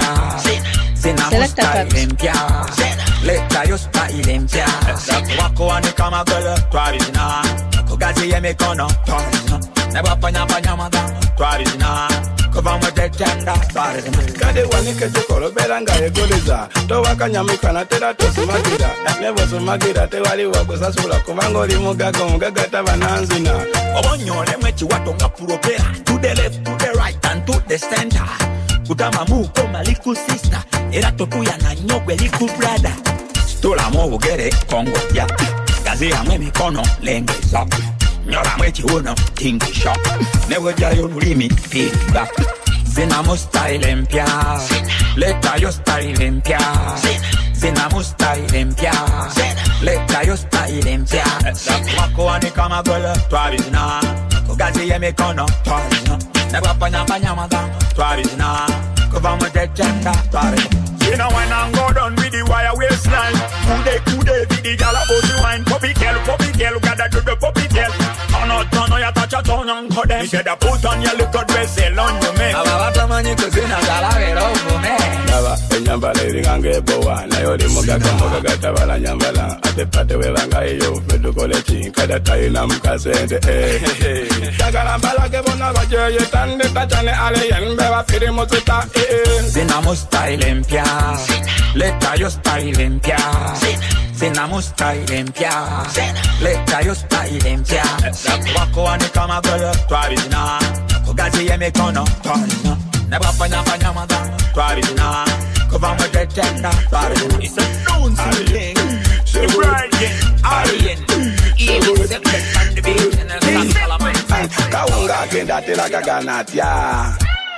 zinamo style empia leta yo style empia wako wane kama gala twarizina kugazi yeme kono twarizina neba panya maga twarizina kuva mwadetenda twarizina
kade wanike jikolo belanga egoliza to wakanyamika na tera to sumagira nebo sumagira te wali wakusasula kubanga oli mugaga tabananzina
obonyole mwechi watonga propera to the left to the right and to the center kutama muko maliku sister era totuya na nyogwe liku brother stola mo bugere kongo ya gazi hamwe mikono lengeza Nyora mwechi uno, tinky shop. Never jayo nulimi, feedback. Zina mo style empia. Leta yo style empia. Zina mo style empia. Leta yo style empia. Wako wani kama gole, twabizina. Kugazi ye mikono, twabizina. Never panya madam, twabizina. Kuvamo jechenda, twabizina. You know when I go down with the wire waistline. Kude, with the gala body wine. Puppy girl, gotta do the puppy girl. Turn on, you touch your tongue and cut them. You shoulda put on your little dress, sell on your man. Ababa mani kusina salawero kume. Naba, nyambala iringange boa. Na yori muga gata bala nyambala. Ate pate webanga iyo. Medu kole chinka da tayi na mkasende. Tagala mbala ke bona baje yetande tachane ale yenbe wa firi mosuta. Zina mo style empia. Leta yo style empia. Zina mo style empia. Leta yo style empia. Wako wani kama gole, twabizina. Kugazi ye mikono, twabizina. Never panya madam, twabizina. Kuvamo jechenda, twabizina. It's a known thing. The bride, Aryan, even separate from the beach and the Salaman.
Kaunga kenda tela gaganatia.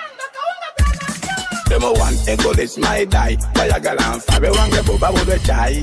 Demo one ego this my die. Bayagalan fabe wange boba wobe chai.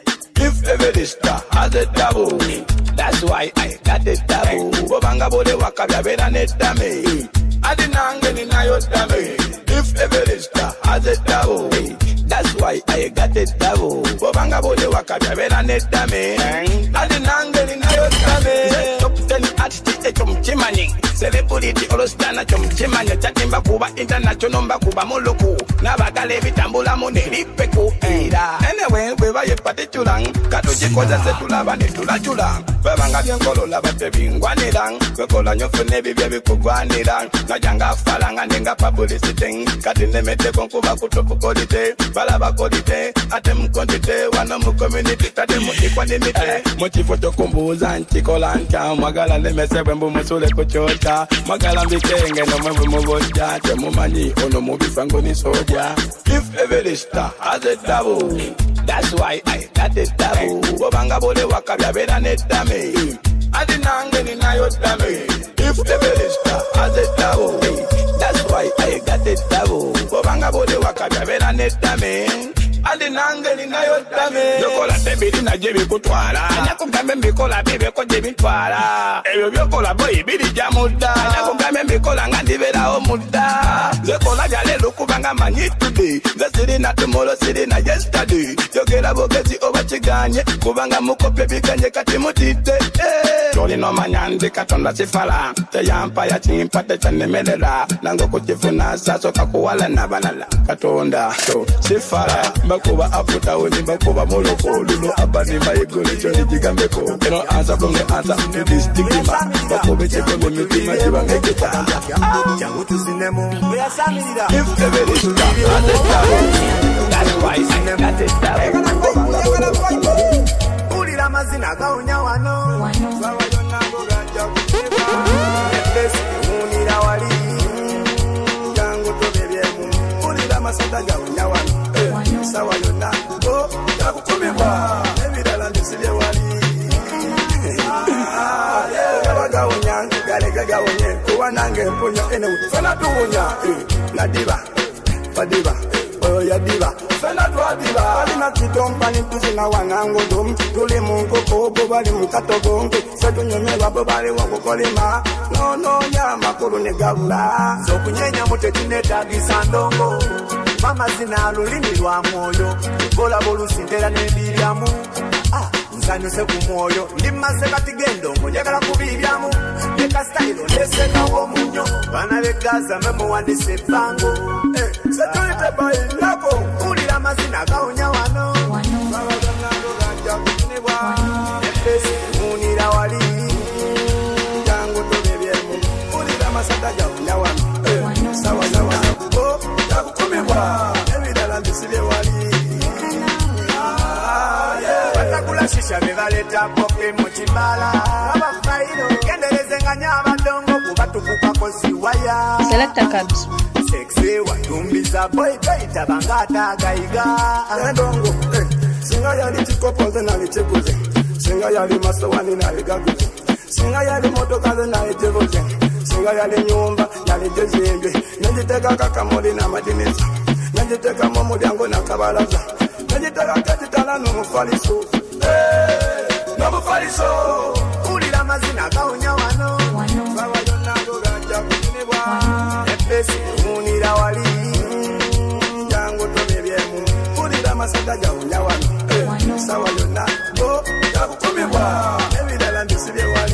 If ever this star has a double, that's why I got it double. Bobanga bode wakabya bena netame. Adinange ni nayo dame. If ever this star has a double, that's why I got it double. Bobanga bode wakabya bena netame. Adinange ni nayo dame. Top 10 artist chumchimani. Celebrity olostana chumchimani. Chatimba kuba international mba kuba muluku. Nabagale vitambula muneri peku. Anyway, we va yepate chulang. Kato chikoza se tulaba ne tulachula. Bebanga bienkolo laba te bingwanirang. Bekola nyofene bibye bikugwanirang. Najanga falanga nenga publicity. Katine mete konkuba kutopu kodite. Balaba kodite. Atem kondite. Wana mu community. Tade mu ikwa nimite. Mochi foto kumbuza nchikola ncha. Magala lemesebe mbu musule kuchota. Magala mbitenge no mbu muboja. Temu mani ono mubifango ni soja. If ever the star has a double, that's why I got it double. Bobanga bode wakabya bena netame. Adinange ni nayo dame. If ever the star has a double, that's why I got it double. Bobanga bode wakabya bena netame. Adinange ni nayo dame. Yokola tebiri na jebi kutwala. Nyakumbe mbikola bebe ko jebi twala. Eyo yokola boy bidi jamuda. Nyakumbe mbikola ngandi bela omuda. Yokola jale lukubanga manyi today. The city na tomorrow, city na yesterday. Yogela bogezi obachiganye. Kubanga mukope bikanye kati mutite. Joli no manyande katonda sifala. Te yampa ya chimpa te chanemelela. Nango kuchifuna saso kakuwala na banala. Katonda so sifala. Bakuba aputa uni bakuba moloko. Lulu abani maiguli joni jigambeko. Eno answer from the answer to this stigma. Bakube cheko mimitima jibange kita. Jangutu sinemo. If ever is done, that's why I got it down. Uri ramazina kaunya wano. Sawa yona goga jabu. Nefesi unira wali. Jangu to bebiemu. Uri ramasata kaunya wano. Sawa yona go jabu kumeba. Ebi dala ndisile wali. Gaga wonya, gaga wonya. Kuwa nange mpunya ene utfana tuunya. Nadiba, Fadiba, oh ya diva, fena dwa diva. Alina chitompa ni tuzina wanango dum. Tuli mungu kobo bali mkato gongo. Setu nyome wabo bali wangu kolima. No ya makuru ne gabula. So kunyenya mote tineta gisandongo. Mama zina alulimi lwa moyo. Bola bolu sintera nebiriamu. Nzanyo se kumoyo. Lima se katigendo njagala kubibyamu. Neka style lese kawo munyo. Bana begaza memo wandi se bango. Setuite bai lako. Uli ramazina kaunya wano. Baba gango ganja kunibwa. Nefesi unira wali. Jangu to bebiemu. Uli ramasata kaunya wano. Sawa sawa. Oh, jabu kumibwa. Ebi dala ndisile wali. Batakula shisha bevaleta poke mochibala. Baba faino. Kendeleze nganya abadongo kubatukuka kosi waya.
Selecta Cabs.
Sexy watumbiza boy baita bangata gaiga. Ndongo, singa yali chikopo na lichekuze. Singa yali masawani na ligaguze. Singa yali motoka ze nalitevuze, singa yali nyumba nalitezimbe, najiteka kakamuli na madinisa, najiteka mumulyango na kabalaza, najiteka katitala n'omufaliso, n'omufaliso. Ulira mazina gawunya wano, bawa yonna goganja kutinibwa, epesi munira wali, jango tomebyemu. Ulira masaka gawunya wano, sawa yonna go yakukumibwa, ebirala mbisibye wali.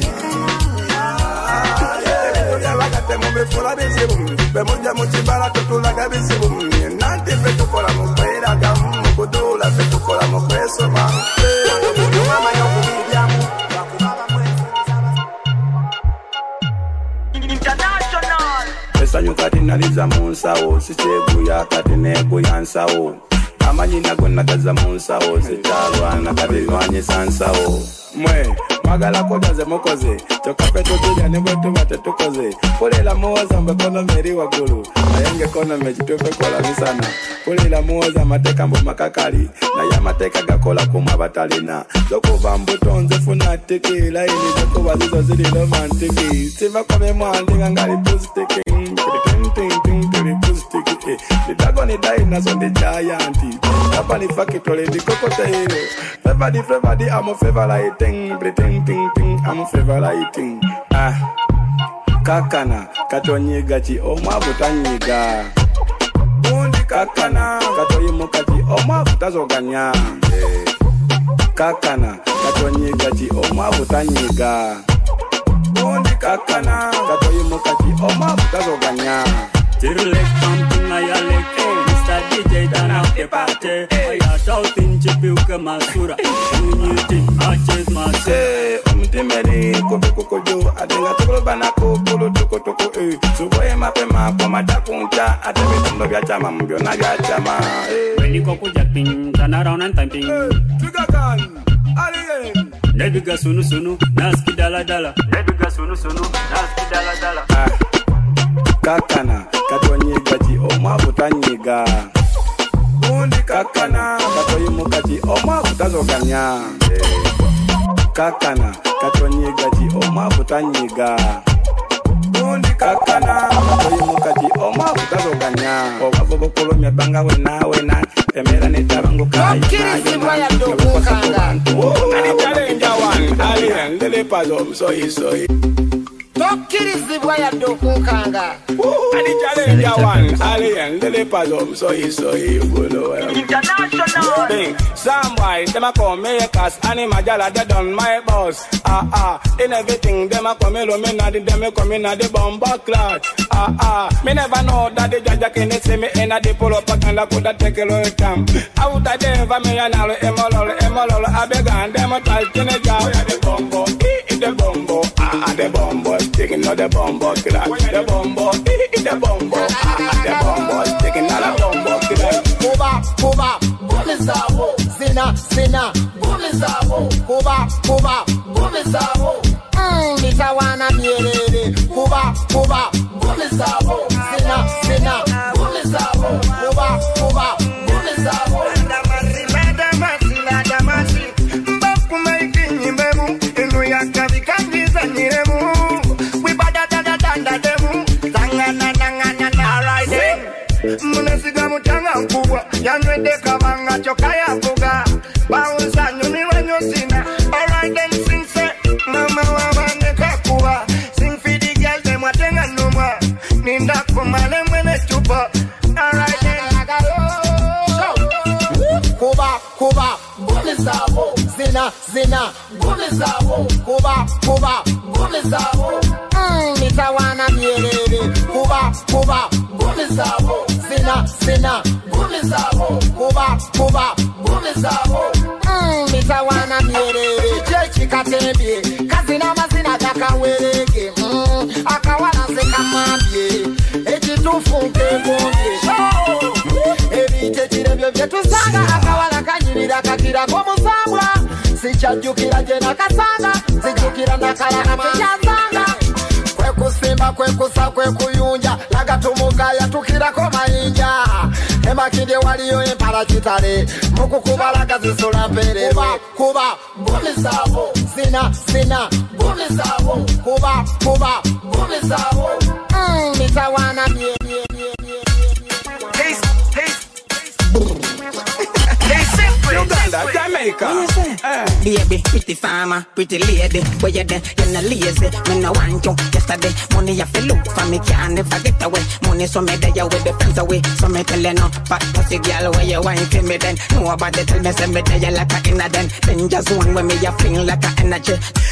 Before I be able to Bemuja Muchibara to Tulaga be able not if it for a Mopera Gam, Kudola, for a Mopreso. International. Pesanu Katinaliza Monsao, Sisebuya, Katinego Yansao. Amanyina gonna Gazamonsa, Sitaro, and Katinwani Sansao. Mwe, magala koda ze mokoze, chokapeto tuja nebetu bate tukoze. Pole la moza mbekono meri wa gulu, ayenge kono mechitope kola misana. Pole la moza mateka mbo makakali, na ya mateka gakola kuma batalina. Zoko vambutonze funatiki, la ili zoko wazizo zili romantiki. Siva kome mwandi ngangali pustiki, the dragon is dying as on the giant. Kapani fakitole di cocotail. Fevadi, I'm a favoriting. Pretend, ting, I'm a favoriting. Kakana, katonyi gachi, oma butanyiga. Bundi kakana, katoyi mokati, oma butazoganya. Kakana, katonyi gachi, oma butanyiga. Bundi kakana, katoyi mokati, oma butazoganya.
Tirlek pumping my alec, Mr. DJ done out the party. I got out in Chibuka Masura. I chase myself.
Umtimeri, Kokojo, I think I told Banako, Polo Toko, so why am I pema, Pomadakunta, at the bottom of Yachama, Yonagachama.
When you go to Japan, turn around and typing.
Tugakan, Alien.
Nebiga Sunu, Naski Dala Dala. Nebiga Sunu, Naski Dala Dala.
Kakana, katonyi gachi, oma butanyiga. Bundi kakana, katoyi mukati, oma butazoganya. Kakana, katonyi gachi, oma butanyiga. Bundi kakana, katoyi mukati, oma butazoganya. Obabobo kolomya banga wena, temera netabango kai.
Kiri waya doku kanga.
Ani challenge one, alien, lele pazom, soy.
Tokiri zibwaya doku kanga.
Ani challenge one, alien, lele pazom, soy, international. Bing, some boys, them a come make us, anima jala, they done my boss. In everything, them a come lo, me na di, them a come in a the bomba clot. Me never know that the judge can see me in a the pull up and I could take a long time. I would have never me an hour, emolol, I began them a try to the job. The bombo, the bombo, the bombo, sticking on the bombo clot. The bombo, the bombo, the bombo, sticking on the bombo clot.
Kuba, bumizawo, zina, bumizawo, Kuba, bumizawo. Nitawana mielele, Kuba, bumizawo, zina, bumizawo, Kuba, bumizawo. Damasi, mbakuma ikinyi mbemu, inu ya kavi kangiza nyiremu. We bada demu, zangana, alright then. Munesiga mutanga mkubwa, yanwede kabanga choka ya kuga. Bauza nyumi wenyo sina, alright then sing se. Mama wabane kakuwa, sing for the girl dem watenga numa. Ninda kumale mwene chupa, alright then. Kuba, bumizawo, zina, bumizawo, Kuba, bumizawo. Nitawana mielele, Kuba, bumizawo, zina, bumizawo, Kuba, bumizawo. Nitawana mielele, chechi katembie, kazina mazina kakawereke, akawana sekamambie, echitufunke bonge, ebite chirebyo vyetusanga, akawala kanyirira kakira komusabwa, sichajukira jena kasanga, sijukira nakala amachazanga. Kwekusimba, kwekusa, kwekuyunja, lagatumuka yatukira komayinja. Ema
wakide waliyo empala kitale mukukubala gazisula mpererwe kuba bumi zabo sina bumi zabo kuba bumi zabo mitawana mie
Uganda, Jamaica.
Baby, pretty farmer, pretty lady. Where you there? You're not lazy. Me no want you. Yesterday, money you feel look for me, can't never get away. Money so me there with the friends away. So me tell you no, fat pussy girl, where you wine for me then? Nobody tell me say me there like a inner then. Then just one when me you fling like a energy.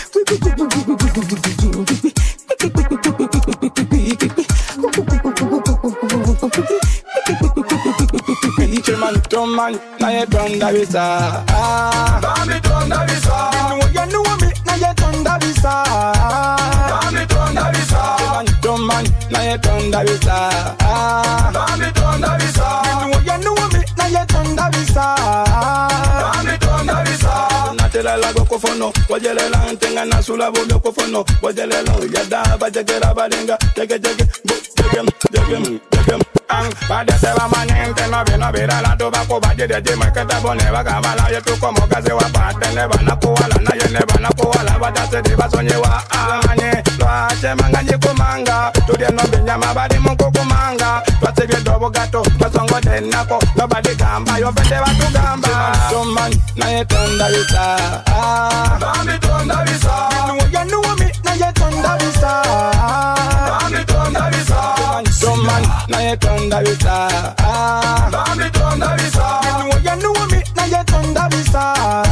Man, now you done the visa. Bami done the visa. You know me, now you done the visa. Bami done the visa. Man, now you done the visa. Bami done the visa. You know me, now you done the visa. Bami done the visa. Natela la gokofono, wajele la ntenga na sula bo gokofono, wajele la yada bajegera balenga, jege Bade se va manente no vira la tuba ko baje de jema kata bone va kamala yetu ko mokaze wa pate ne bana ko wala na ye ne bana ko wala bada se de basonye wa amanye lo ache manganye ko manga to de no benya mabadi monko ko manga to se de dobo gato basongo de nako nobody gamba yo fete wa tu gamba so man na ye tonda visa bami tonda visa you know me na ye tonda visa bami tonda visa so man na ye tonda visa bami tonda visa you know me na ye tonda visa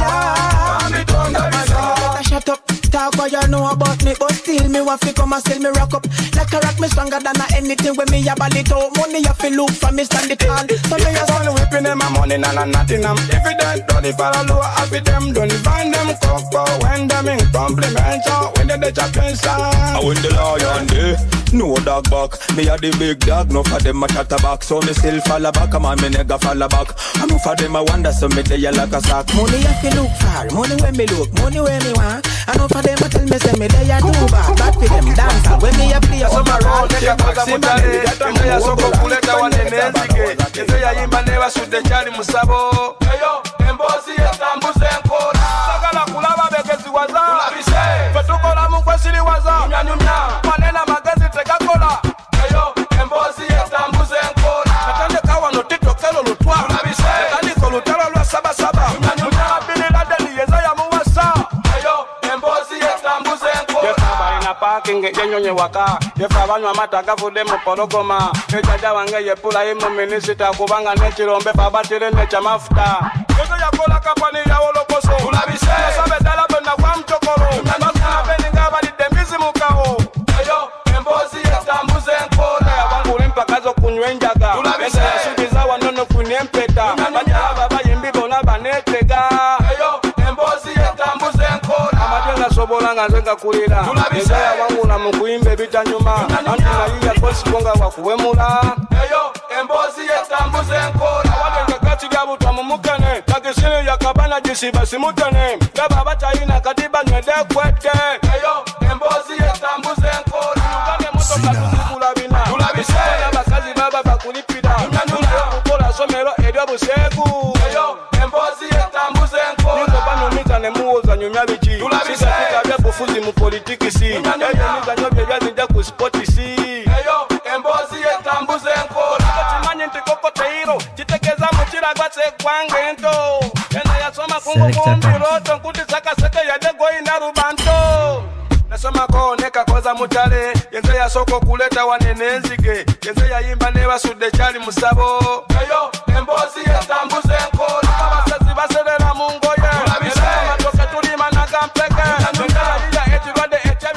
bami tonda visa
shut up talk what you know about me but still me want to come and still me rock up like a rock me stronger than anything when me a ball it out money you feel look for me stand it tall so me a
all whipping them my money na nothing I'm evident don't if I low happy them don't find them coco when them in compliment when they champion I win the lion day no dog back me a the big dog no for them a chatter back so me still fall back I'm a me nigga fall back I know for them I wonder so me they like a sack
money you feel look for money when me look money when me want I know for them I tell me say me they a do bad for them dance when me a play some around
nigga koza mutale nigga ya soko kuleta wanenezike nze ya yimba neba sude chali musabo eyo embozi yetambuze nkora sagala kulaba begezi waza tulabise fetukola mukwesiri waza nyanyumya manena magezi tegakola eyo embozi yetambuze nkora natande kawa no titokelo lutwa tulabise tandiko lutalo lwa saba saba nyanyumya bili ladeni yeza ya muwasa eyo embozi yetambuze nkora yefaba ina parking yenyonye waka yefaba nywa mataka fude mupologoma ejaja wange yepula imo minisita kubanga nechirombe babatire necha mafuta yozo yakola kapani ya olokoso tulabise sabe dala benda kwa mchokoro nabana beninga bali demizi mukao eyo embozi yetambuze nkora yabangu limpakazo kunywenjaga tulabise subiza wanono kunyempeta banyaba bayimbibo nabanetega eyo embozi yetambuze nkora amajenga sobolanga zenga kulira tulabise yabangu na mukuimbe bitanyuma antuna yiya kosi konga wakuwemula eyo embozi yetambuze nkora wagenga kati gabu tamumukane takisiri yakabana jisiba simutane gaba batayina katiba nwede kwete eyo embozi yetambuze nkora nukane muto katuzikula bina tulabise bakazi baba bakulipida kukola somero edyo busegu eyo embozi yetambuze nkora niko bano mitane muwoza nyumya biki tulabise tukabya bufuzi mu politiki si eyo nizanyo byebyazija ku sport si eyo embozi yetambuze nkora timanye ntikoko teiro kitekeza mukiragwa tsekwange ento ena yasoma kungu kumbiroto nkuti zakasete yadego ina rubanto nasoma koneka koza mutale yenze yasoko kuleta wanenezige yenze yayimba neba sude chali musabo eyo embozi yetambuze nkora abasazi baserera mungoye matoke tulima na kampeke nonjala etirode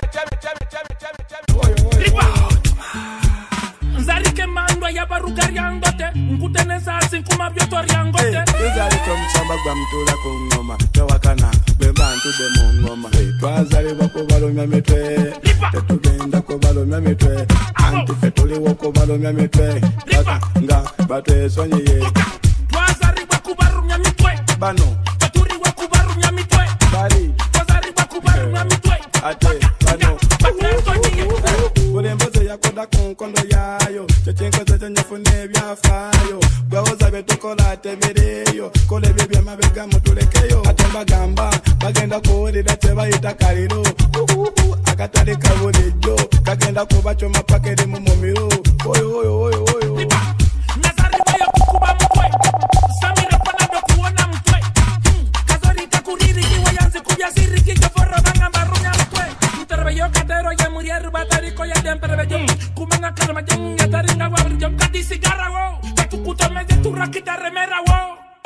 Nzarike mandwa yabarugariangote nkuteneza sinkuma byotoriangote
Nzari komsamba gwa mtula ku ngoma tewakana bebantu de mu ngoma twazali bakubalomya mitwe tetugenda kubalomya mitwe anti fetuliwo kubalomya mitwe nga batwesonyiye
twazali bakubalomya mitwe
bano
faturiwa kubalomya mitwe
bali
twazali bakubalomya mitwe
ate bano
batwesonyiye
kulemboze yakoda ku munkondo yayo kyekyenkoze kyenyefuna ebyafayo gwewoza byetukola tebiriyo kola ebyo byamabega mutulekeyo ate bagamba bagenda kuwulira kyebayita kaliro akatale kabulijjo kagenda kubacoma paka eri mu mumiro oyo
nazaribayo kukuba mutwe samira panado kuona mtwe kazorita kuririkiwa yanzi kubya sirikike forro bangamba runya mtwe mterebeyo kadero ya murieru batariko ya demperebeyo kumanga karma jenga taringa wabrijo kadisi garawo katukutomeze turakita remera wo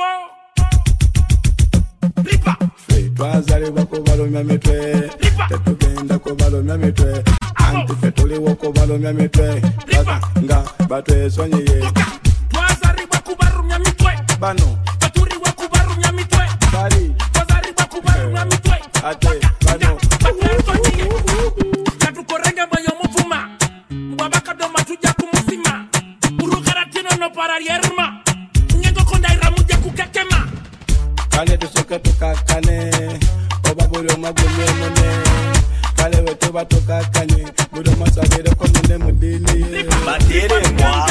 ripa
twazalibwa kubalumya mitwe tetugenda kubalumya mitwe anti fe tuliwo kubalumya mitwe nga batwesonyiye
twazalibwa kubalumya mitwe
bano
baturiwa kubalumya mitwe
bali
twazalibwa kubalumya mitwe
ate bano
batwesonyiye katukorenga moyo muvuma mbwabakadoma tujja kumusima urugaratino no paralierma nyengo kondaira mujja kukekema
kale tusoke tukakane oba buli omagumye mune kale wetuba tukakanye buli omasabire ko mune mudini
batere mwa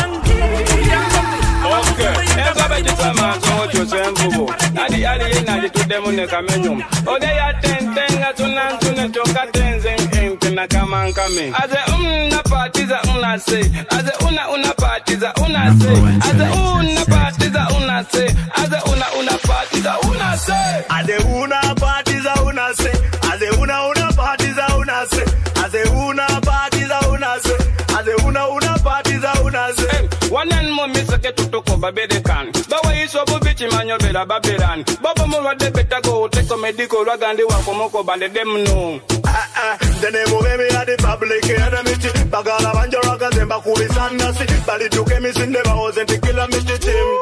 Adi ina tudemu ne kamenyum ode ya tentenga tunansune toka tenzen enkena kama nkame aze na partiza unase aze una partiza unase aze una partiza unase aze una partiza unase
ade una partiza unase ade una partiza unase ade una partiza unase ade una partiza unase
wanen mo misake tutoko babede kan bawa iso bubichi manyo bela baberan babo mo wade betago teko medico ragande wa komoko bande demno
dene mo bebe ade public enemy bagala banjora gazemba kulisandasi bali tukemi sinde baoze tikila miti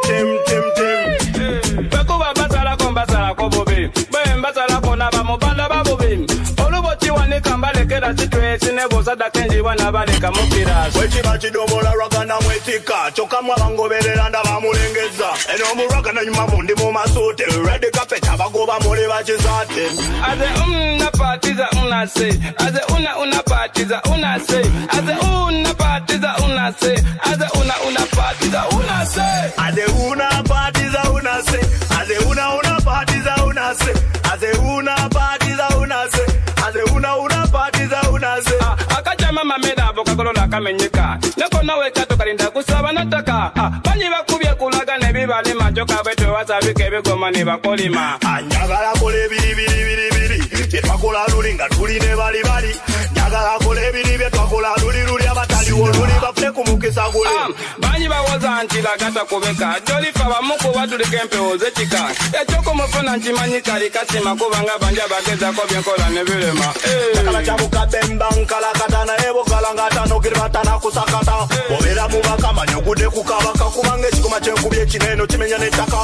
tim
beko babasala kombasala kobobe bembasala kona bamobanda babobe olubochi wane kambale kera sitwe sinebo sadakenji wana bale kamukira
wechi bachidomola ragana mwetika chokamwa bangoberera ndabamulengeza eno muragana nyuma mundi mu masute red carpet abagoba mole bachizate
aze na partiza unase aze una partiza unase aze una partiza unase aze una partiza unase
ade una partiza unase ade una partiza unase ade una partiza unase ade una partiza unase
akaja mama meda bokakolola kamenyeka nako nawe kato kalinda kusaba nataka banyi bakubye kulaga ne bibali majoka beto wasabike bigoma ne bakolima
anyagala kole biri twakola lulinga tuline bali nyagala kole biri twakola luli abatali woluli bafune kumukisa gule
banyi bawoza ntila gata kubeka joli faba muko watulike mpewo zechika echoko mufuna nchimanyi kali kasima kubanga banja bageza ko byenkola ne bilema
kala chabuka bemba nkala katana ebo kala ngatano kirbatana kusakata bobera mubaka manyogude kukabaka kubange chikoma chenkubye chineno chimenya netaka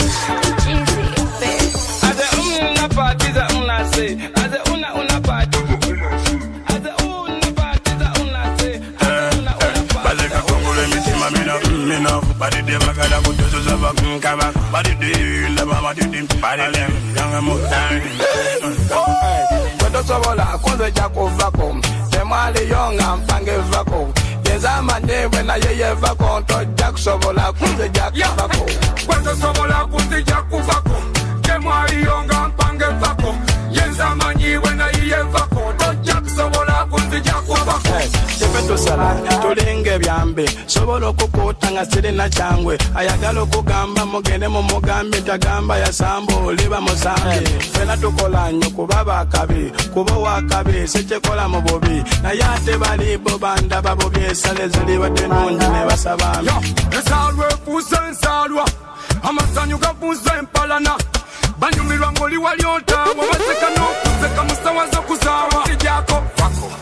aze una partiza unase aze una partiza aze una partiza unase una
baleka kongole mitima mina badi de bagala kutozo zaba nkaba badi de la baba de badi le yanga mutan
Kwendo sobola kwanza jako vako Temali yonga mpange vako Yezama newe na yeye vako To jak sobola kwanza jako vako
Kwendo sobola kwanza jako vako Temali yonga mpange vako Yezama newe na yeye vako To jak sobola kwanza jako vako
Chefeto sala tulinge byambe Sobolo kukutanga siri na changwe Ayagalo kugamba mugende mu mugambi Tagamba ya sambo liba musambi Fena tukola nyuku baba kabi Kubo wakabi seche kola mubobi Na yate bali bobanda babobi Sale zili watenunji ne basabami
Yo, esalwe fuse ensalwa Amasanyu gafuse empalana Banyumirwa ngoli waliota Wabaseka no kuseka musawaza kuzawa Sijako vako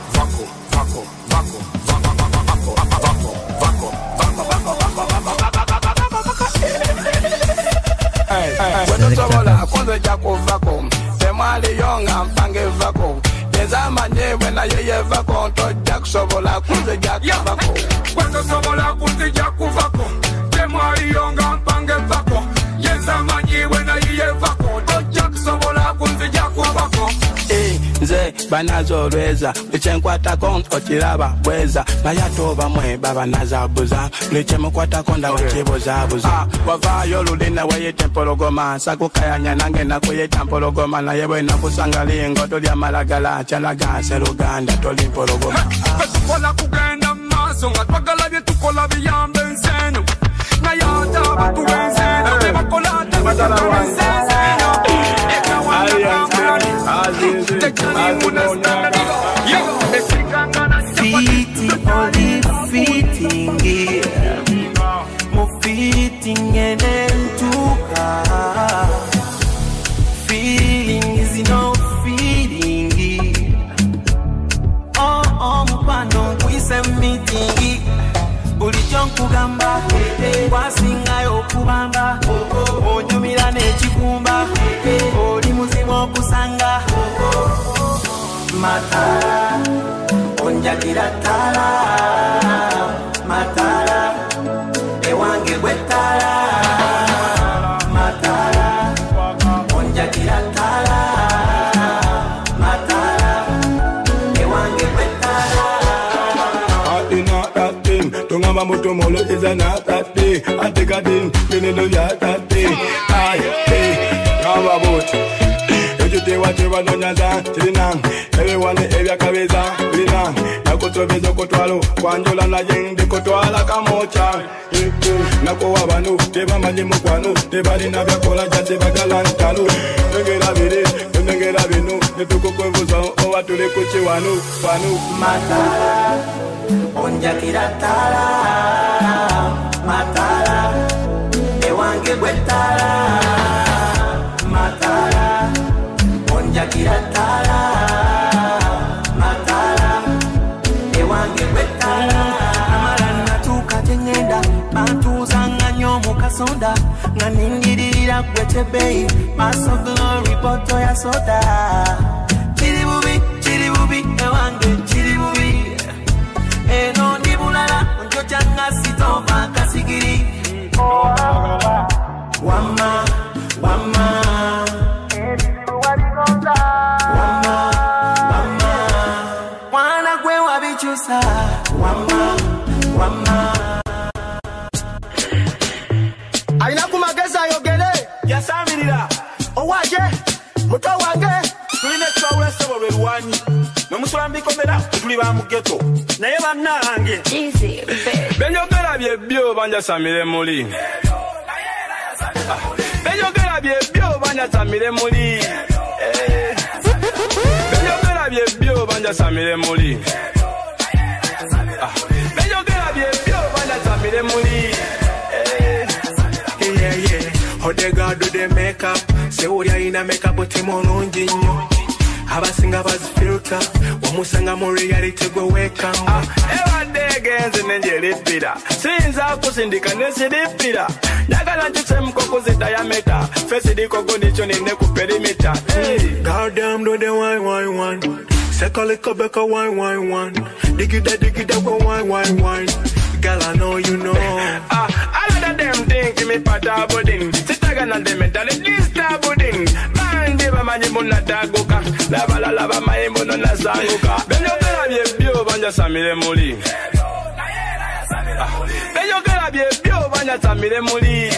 Kwendo sobola kwanza jako vako Temali yonga mpange vako Yezama newe na yeye vako To jak sobola kwanza jako vako
Kwendo sobola kwanza jako vako Temali yonga mpange vako Yezama newe na yeye vako To jak sobola kwanza jako vako
nze banazo lweza lichenkwata kon okiraba bweza nayatoba mwe baba nazabuza lichemukwata konda wakibuzabuza wavayo lulina weyita empologoma sakukayanya nange nakuyita mpologoma naye bwe nakusanga lingo tolya malagala kyalaga seruganda toli mpologoma
tukola kugenda maaso nga twagala bye tukola biyambe enseno nayata abatuwa enseno bebakola tabatawa enseno
Fitting, only fitting, more fitting and entuka. Feeling is no feeling. Oh, mpano kwise meeting. Bulijon kugamba, wasinga yokubamba. Onyumira nechikumba, oli muzimo kusanga. Matala, onjakira tala. Matala, ewange wetala. Matala, onjakira tala. Matala, ewange wetala.
Not that thing, don't have a motomolo is a not that thing. I take a thing, then you that thing. Hey, how about you take what you want on your dance, everyone in every cabeza, Linang, Nakotobezo Kotwalo, Quanjola Najing, the Kotwala Kamocha, Nako Abanu, Deva Majimukwano, Deva Dinabakola, Jateva Galantano, the Geravide, the Geravino, the Tuko over to the Kuchiwano, Panu,
Matala, Onjakira Tala, Matala, Ewange Wetala, Matala, Onjakira Tala, Matala, Ewange Wetala, Amarana tukatengenda, Bantuzanga nyomo kasonda, Naningirira kwetebei, Maso glory poto ya soda. Chiribubi, Ewange, Chiribubi. Eno ndibulala, njojanga sitova kasigiri. Wama, wama. Wama, wama. Wana gwe wabichusa. Wama, wama.
Aina kumageza yogele.
Yasamirira.
Owaje, muto wange.
Tuline twawula sebo lwelwanyi. Nomusolambiko mera tuli ba mugeto. Naye bannange.
Easy, babe.
Benjogera byebyo banja samire muli. Benjogera byebyo banja samire muli. Benjogera byebyo banja samire muli. Benjogera byebyo banja samire muli.
Yeah. Odega do the makeup. Se uri aina makeup otimolungi nnyo. Abasinga bazifilter. Wamusanga mu reality gwe weka.
Ewadde genze nenjeripira. Sinza kusindika nesiripira. Njagala nchisemko kuzita ya meta. Fesi dikogo nicho nine ku perimeter.
Goddamn do the wine. Sekaliko beka wine. Digida go wine. Girl, I know you know.
All of them think give me pata budding. Sitaga na dem mentally disturb budding. Bandi ba manyimu na taguka. Lava maimbo no na sanguka. Benjogera byebyo banja samire muli. Benjogera byebyo banja samire muli.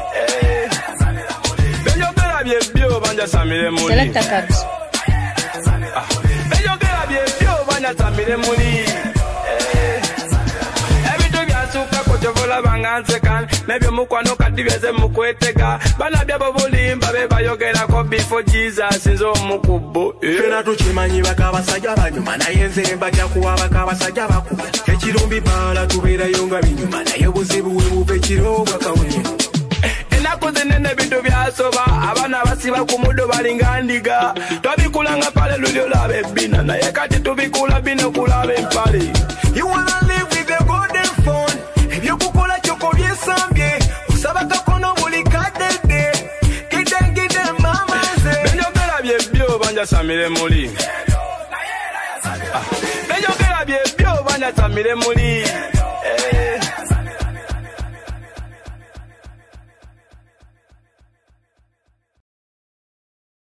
Benjogera byebyo banja samire muli.
Selecta Cubs.
Benjogera byebyo banja samire muli. Maybe mukwano katibyeze mukwetega bana byabo bulimba be bayogera ko before Jesus inzo mukubo
fena tukimanyi bakabasajja banyuma naye nze mbajja kuwa bakabasajja bakuba ekirumbi bala tubeerayo nga binyuma naye buzibu we buve kirobwa kawunye
enako zenene bintu byasoba abana basiba ku muddo balinga ndiga twabikulanga pale lulyo labe bina naye kati tubikula bino kulabe mpale.
You wanna live with a golden phone ebyokukola kyokobye ensambye osaba kakono buli kadede gide mama ze
benjogera byebyo banja samire muli. Benjogera byebyo banja samire muli.